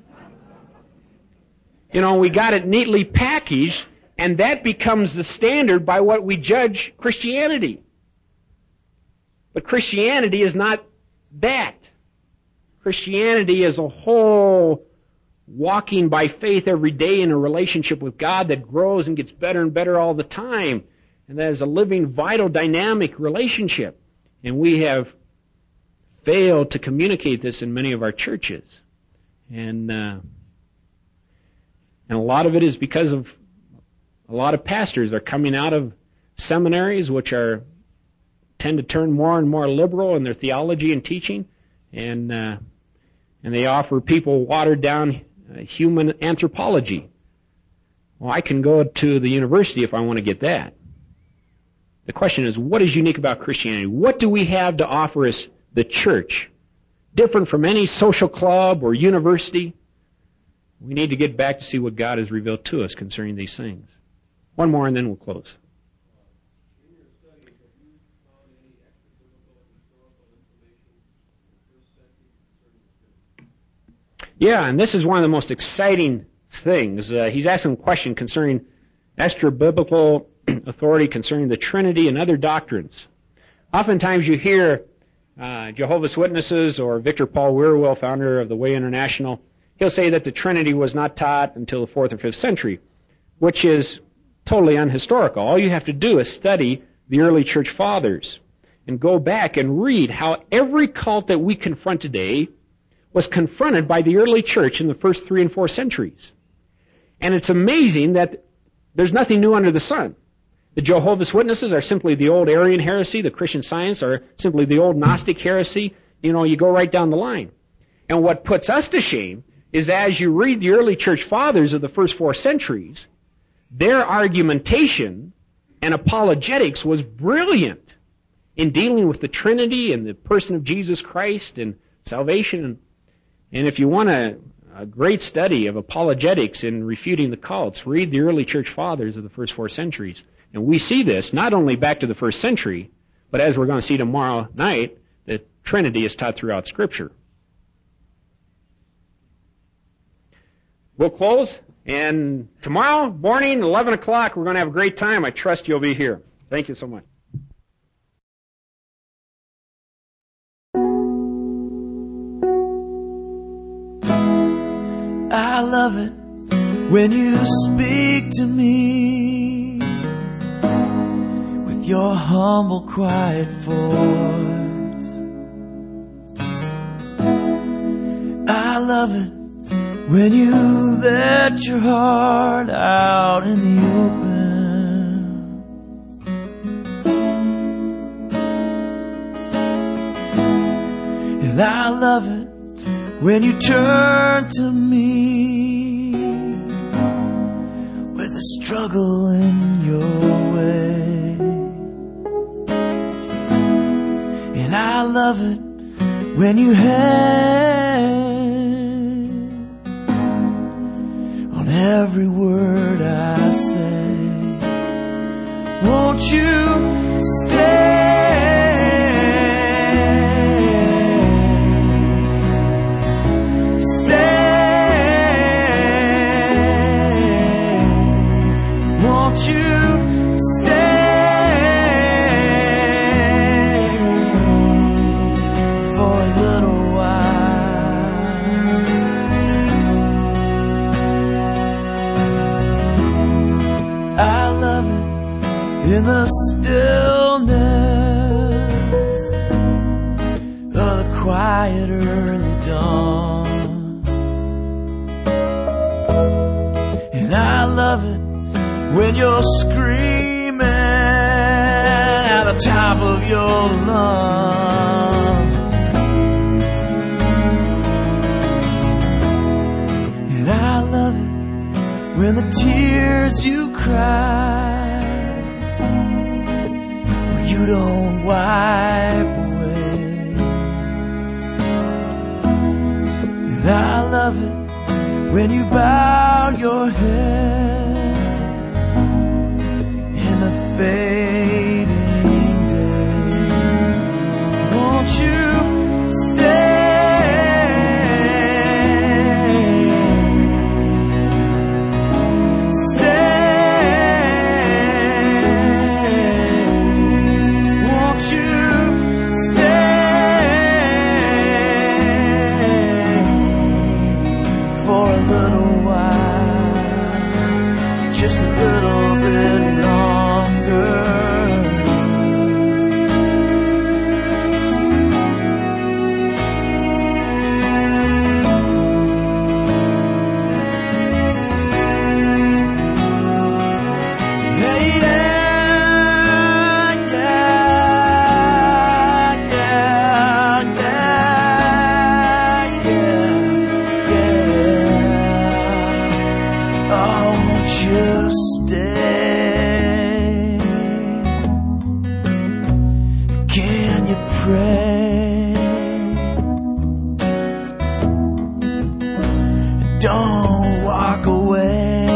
We got it neatly packaged, and that becomes the standard by what we judge Christianity. But Christianity is not that. Christianity is a whole walking by faith every day in a relationship with God that grows and gets better and better all the time. And that is a living, vital, dynamic relationship. And we have failed to communicate this in many of our churches. And a lot of it is because of a lot of pastors are coming out of seminaries which tend to turn more and more liberal in their theology and teaching. And they offer people watered down human anthropology. Well, I can go to the university if I want to get that. The question is, what is unique about Christianity? What do we have to offer as the church? Different from any social club or university? We need to get back to see what God has revealed to us concerning these things. One more and then we'll close. Yeah, and this is one of the most exciting things. He's asking a question concerning extra-biblical authority concerning the Trinity and other doctrines. Oftentimes you hear Jehovah's Witnesses or Victor Paul Wierwille, founder of the Way International, he'll say that the Trinity was not taught until the 4th or 5th century, which is totally unhistorical. All you have to do is study the early church fathers and go back and read how every cult that we confront today was confronted by the early church in the first 3 and 4 centuries. And it's amazing that there's nothing new under the sun. The Jehovah's Witnesses are simply the old Arian heresy. The Christian Science are simply the old Gnostic heresy. You go right down the line. And what puts us to shame is as you read the early church fathers of the first 4 centuries, their argumentation and apologetics was brilliant in dealing with the Trinity and the person of Jesus Christ and salvation. And if you want a great study of apologetics in refuting the cults, read the early church fathers of the first 4 centuries. And we see this not only back to the 1st century, but as we're going to see tomorrow night, the Trinity is taught throughout Scripture. We'll close, and tomorrow morning, 11 o'clock, we're going to have a great time. I trust you'll be here. Thank you so much. I love it when you speak to me with your humble, quiet voice. I love it when you let your heart out in the open. And I love it when you turn to me with a struggle in your way. And I love it when you hang on every word I say. Won't you stay? In the stillness of the quiet early dawn. And I love it when you're screaming at the top of your lungs. And I love it when the tears you cry you don't wipe away. And I love it when you bow your head in the fading day. Won't you stay? Just a little bit longer. Don't walk away.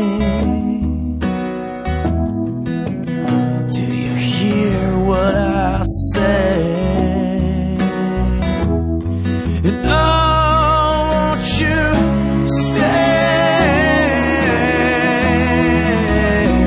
Do you hear what I say? And oh, won't you stay?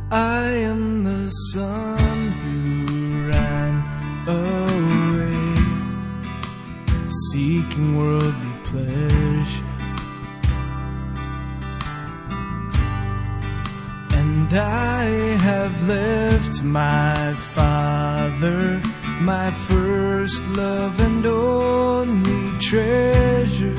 I am the son who ran away, seeking worldly pleasure, and I have left my Father, my first love and only treasure.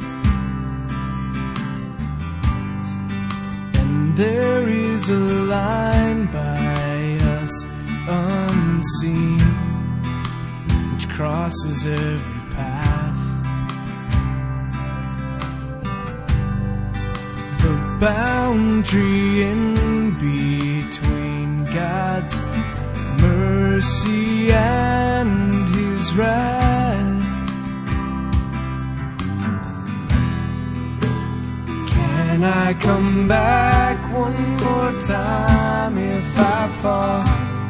And there is a line by us unseen, which crosses every path. The boundary in between God's mercy and His wrath. Can I come back one more time if I fall?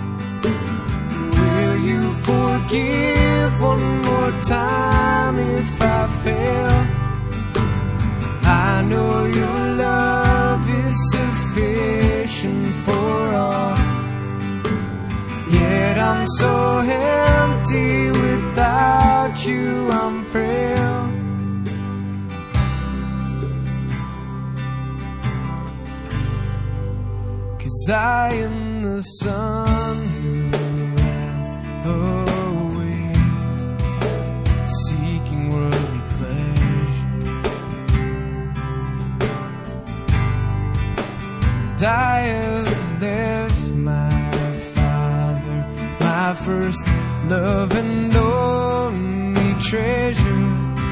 Will you forgive one more time if I fail? I know your love is sufficient for all, yet I'm so empty without you, I'm frail. 'Cause I am the son who ran away, seeking worldly pleasure. And I have left my Father, my first love and only treasure.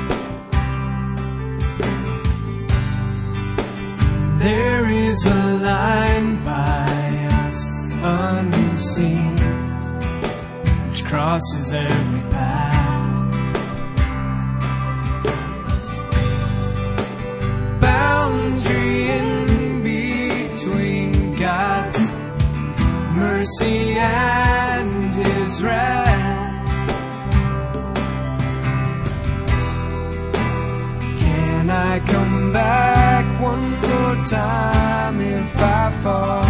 There is a line by us unseen, which crosses every path. Boundary in between God's mercy and His wrath. Can I come back one more time if I fall?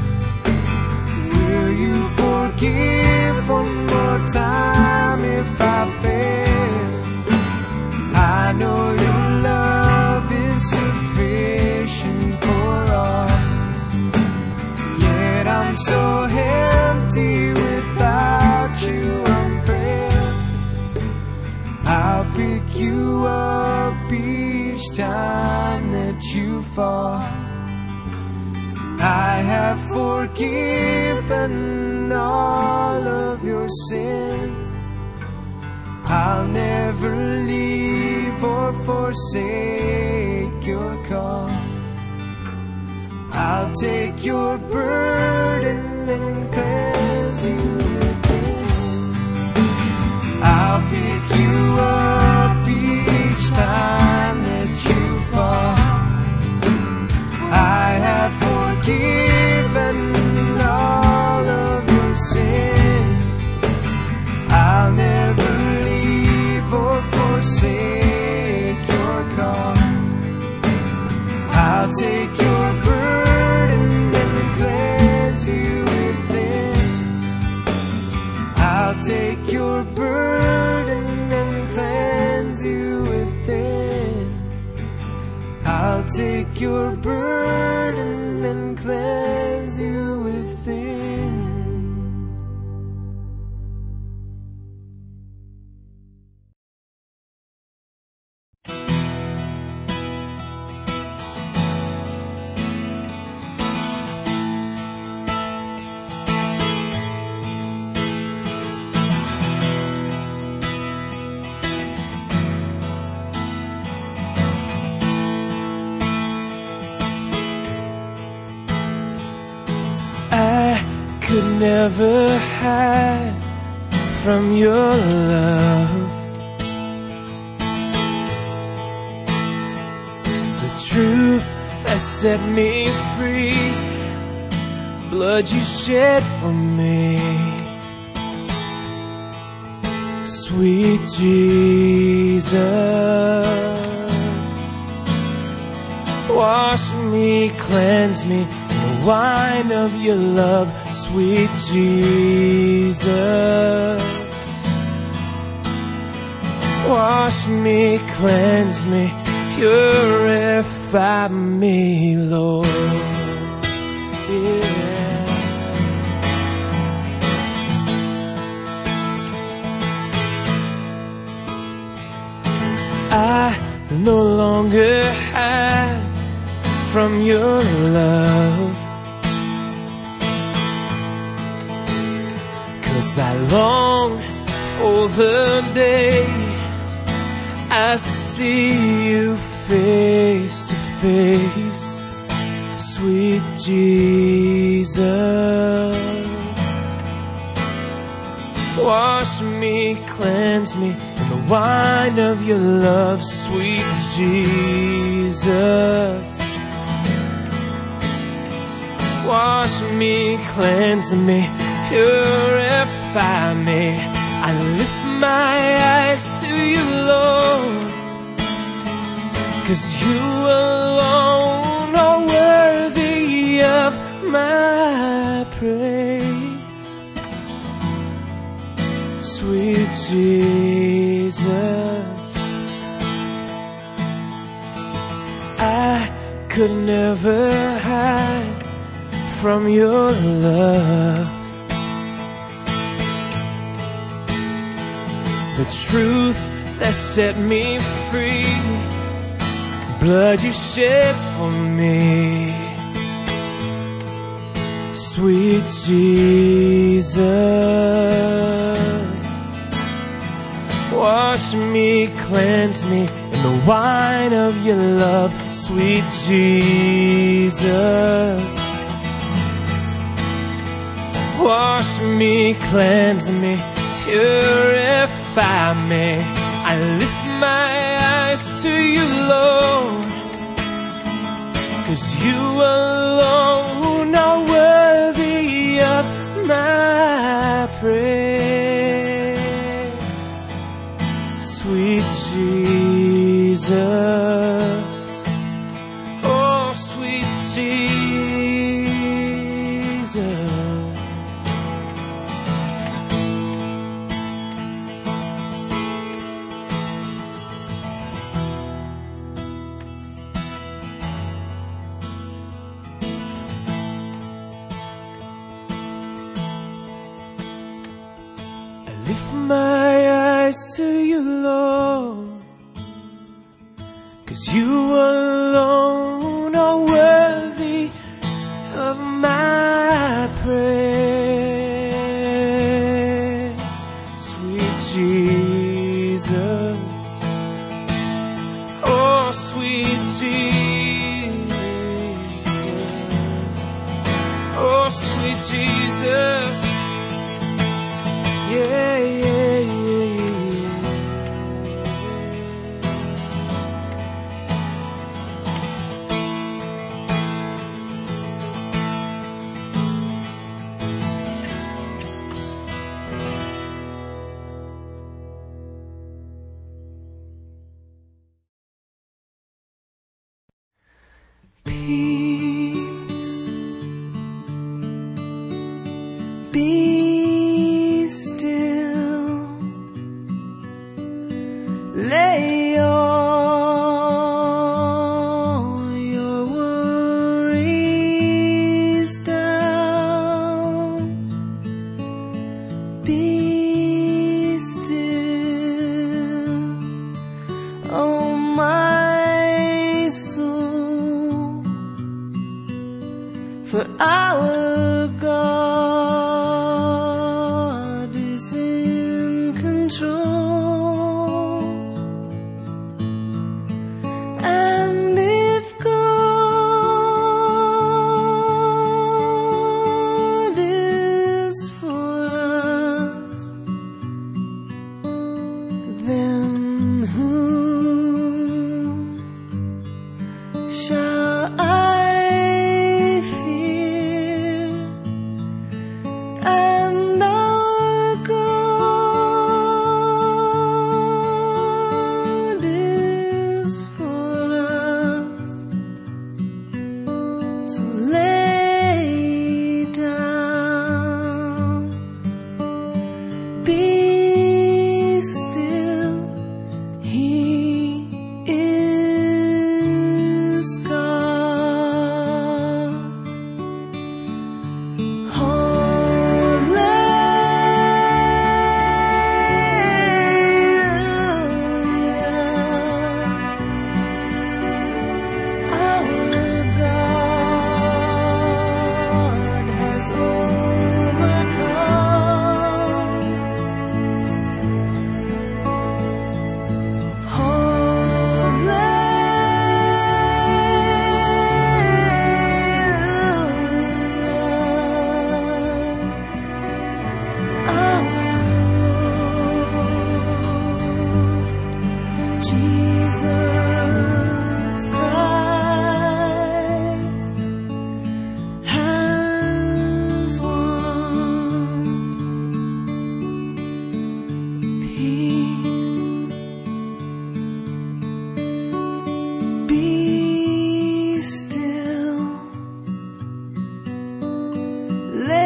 Will you forgive one more time if I fail? I know your love is sufficient for all, yet I'm so empty without you, I'm frail. I'll pick you up each time that you fall. I have forgiven all of your sin. I'll never leave or forsake your call. I'll take your burden and cleanse you within. I'll pick you up each time that you fall. I have forgiven all of your sin. I'll never leave or forsake your call. I'll take your burden and cleanse you within. I'll take your burden and cleanse you within. I'll take your burden and cleanse you within. Could never hide from your love. The truth that set me free, blood you shed for me. Sweet Jesus, wash me, cleanse me in the wine of your love, sweet Jesus. Wash me, cleanse me, purify me, Lord. Yeah. I no longer hide from your love, 'cause I long for the day I see you face to face, sweet Jesus. Wash me, cleanse me in the wine of your love, sweet Jesus. Wash me, cleanse me, purify me. I lift my eyes to you, Lord, 'cause you alone are worthy of my praise, sweet Jesus. I could never hide from your love. The truth that set me free, blood you shed for me, sweet Jesus. Wash me, cleanse me in the wine of your love, sweet Jesus. Wash me, cleanse me, purify me. I lift my eyes to you, Lord, 'cause you alone are worthy of my praise, sweet Jesus. Oh, sweet Jesus. Lift my eyes to you, Lord, 'cause you alone are worthy of my praise, sweet Jesus. Oh, sweet Jesus. Oh, sweet Jesus. Yeah, yeah, yeah, peace, be still, lay all your worries down, be still, oh my soul, for our God is in control. And if God is for us, then whom shall I fear? And our God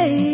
day.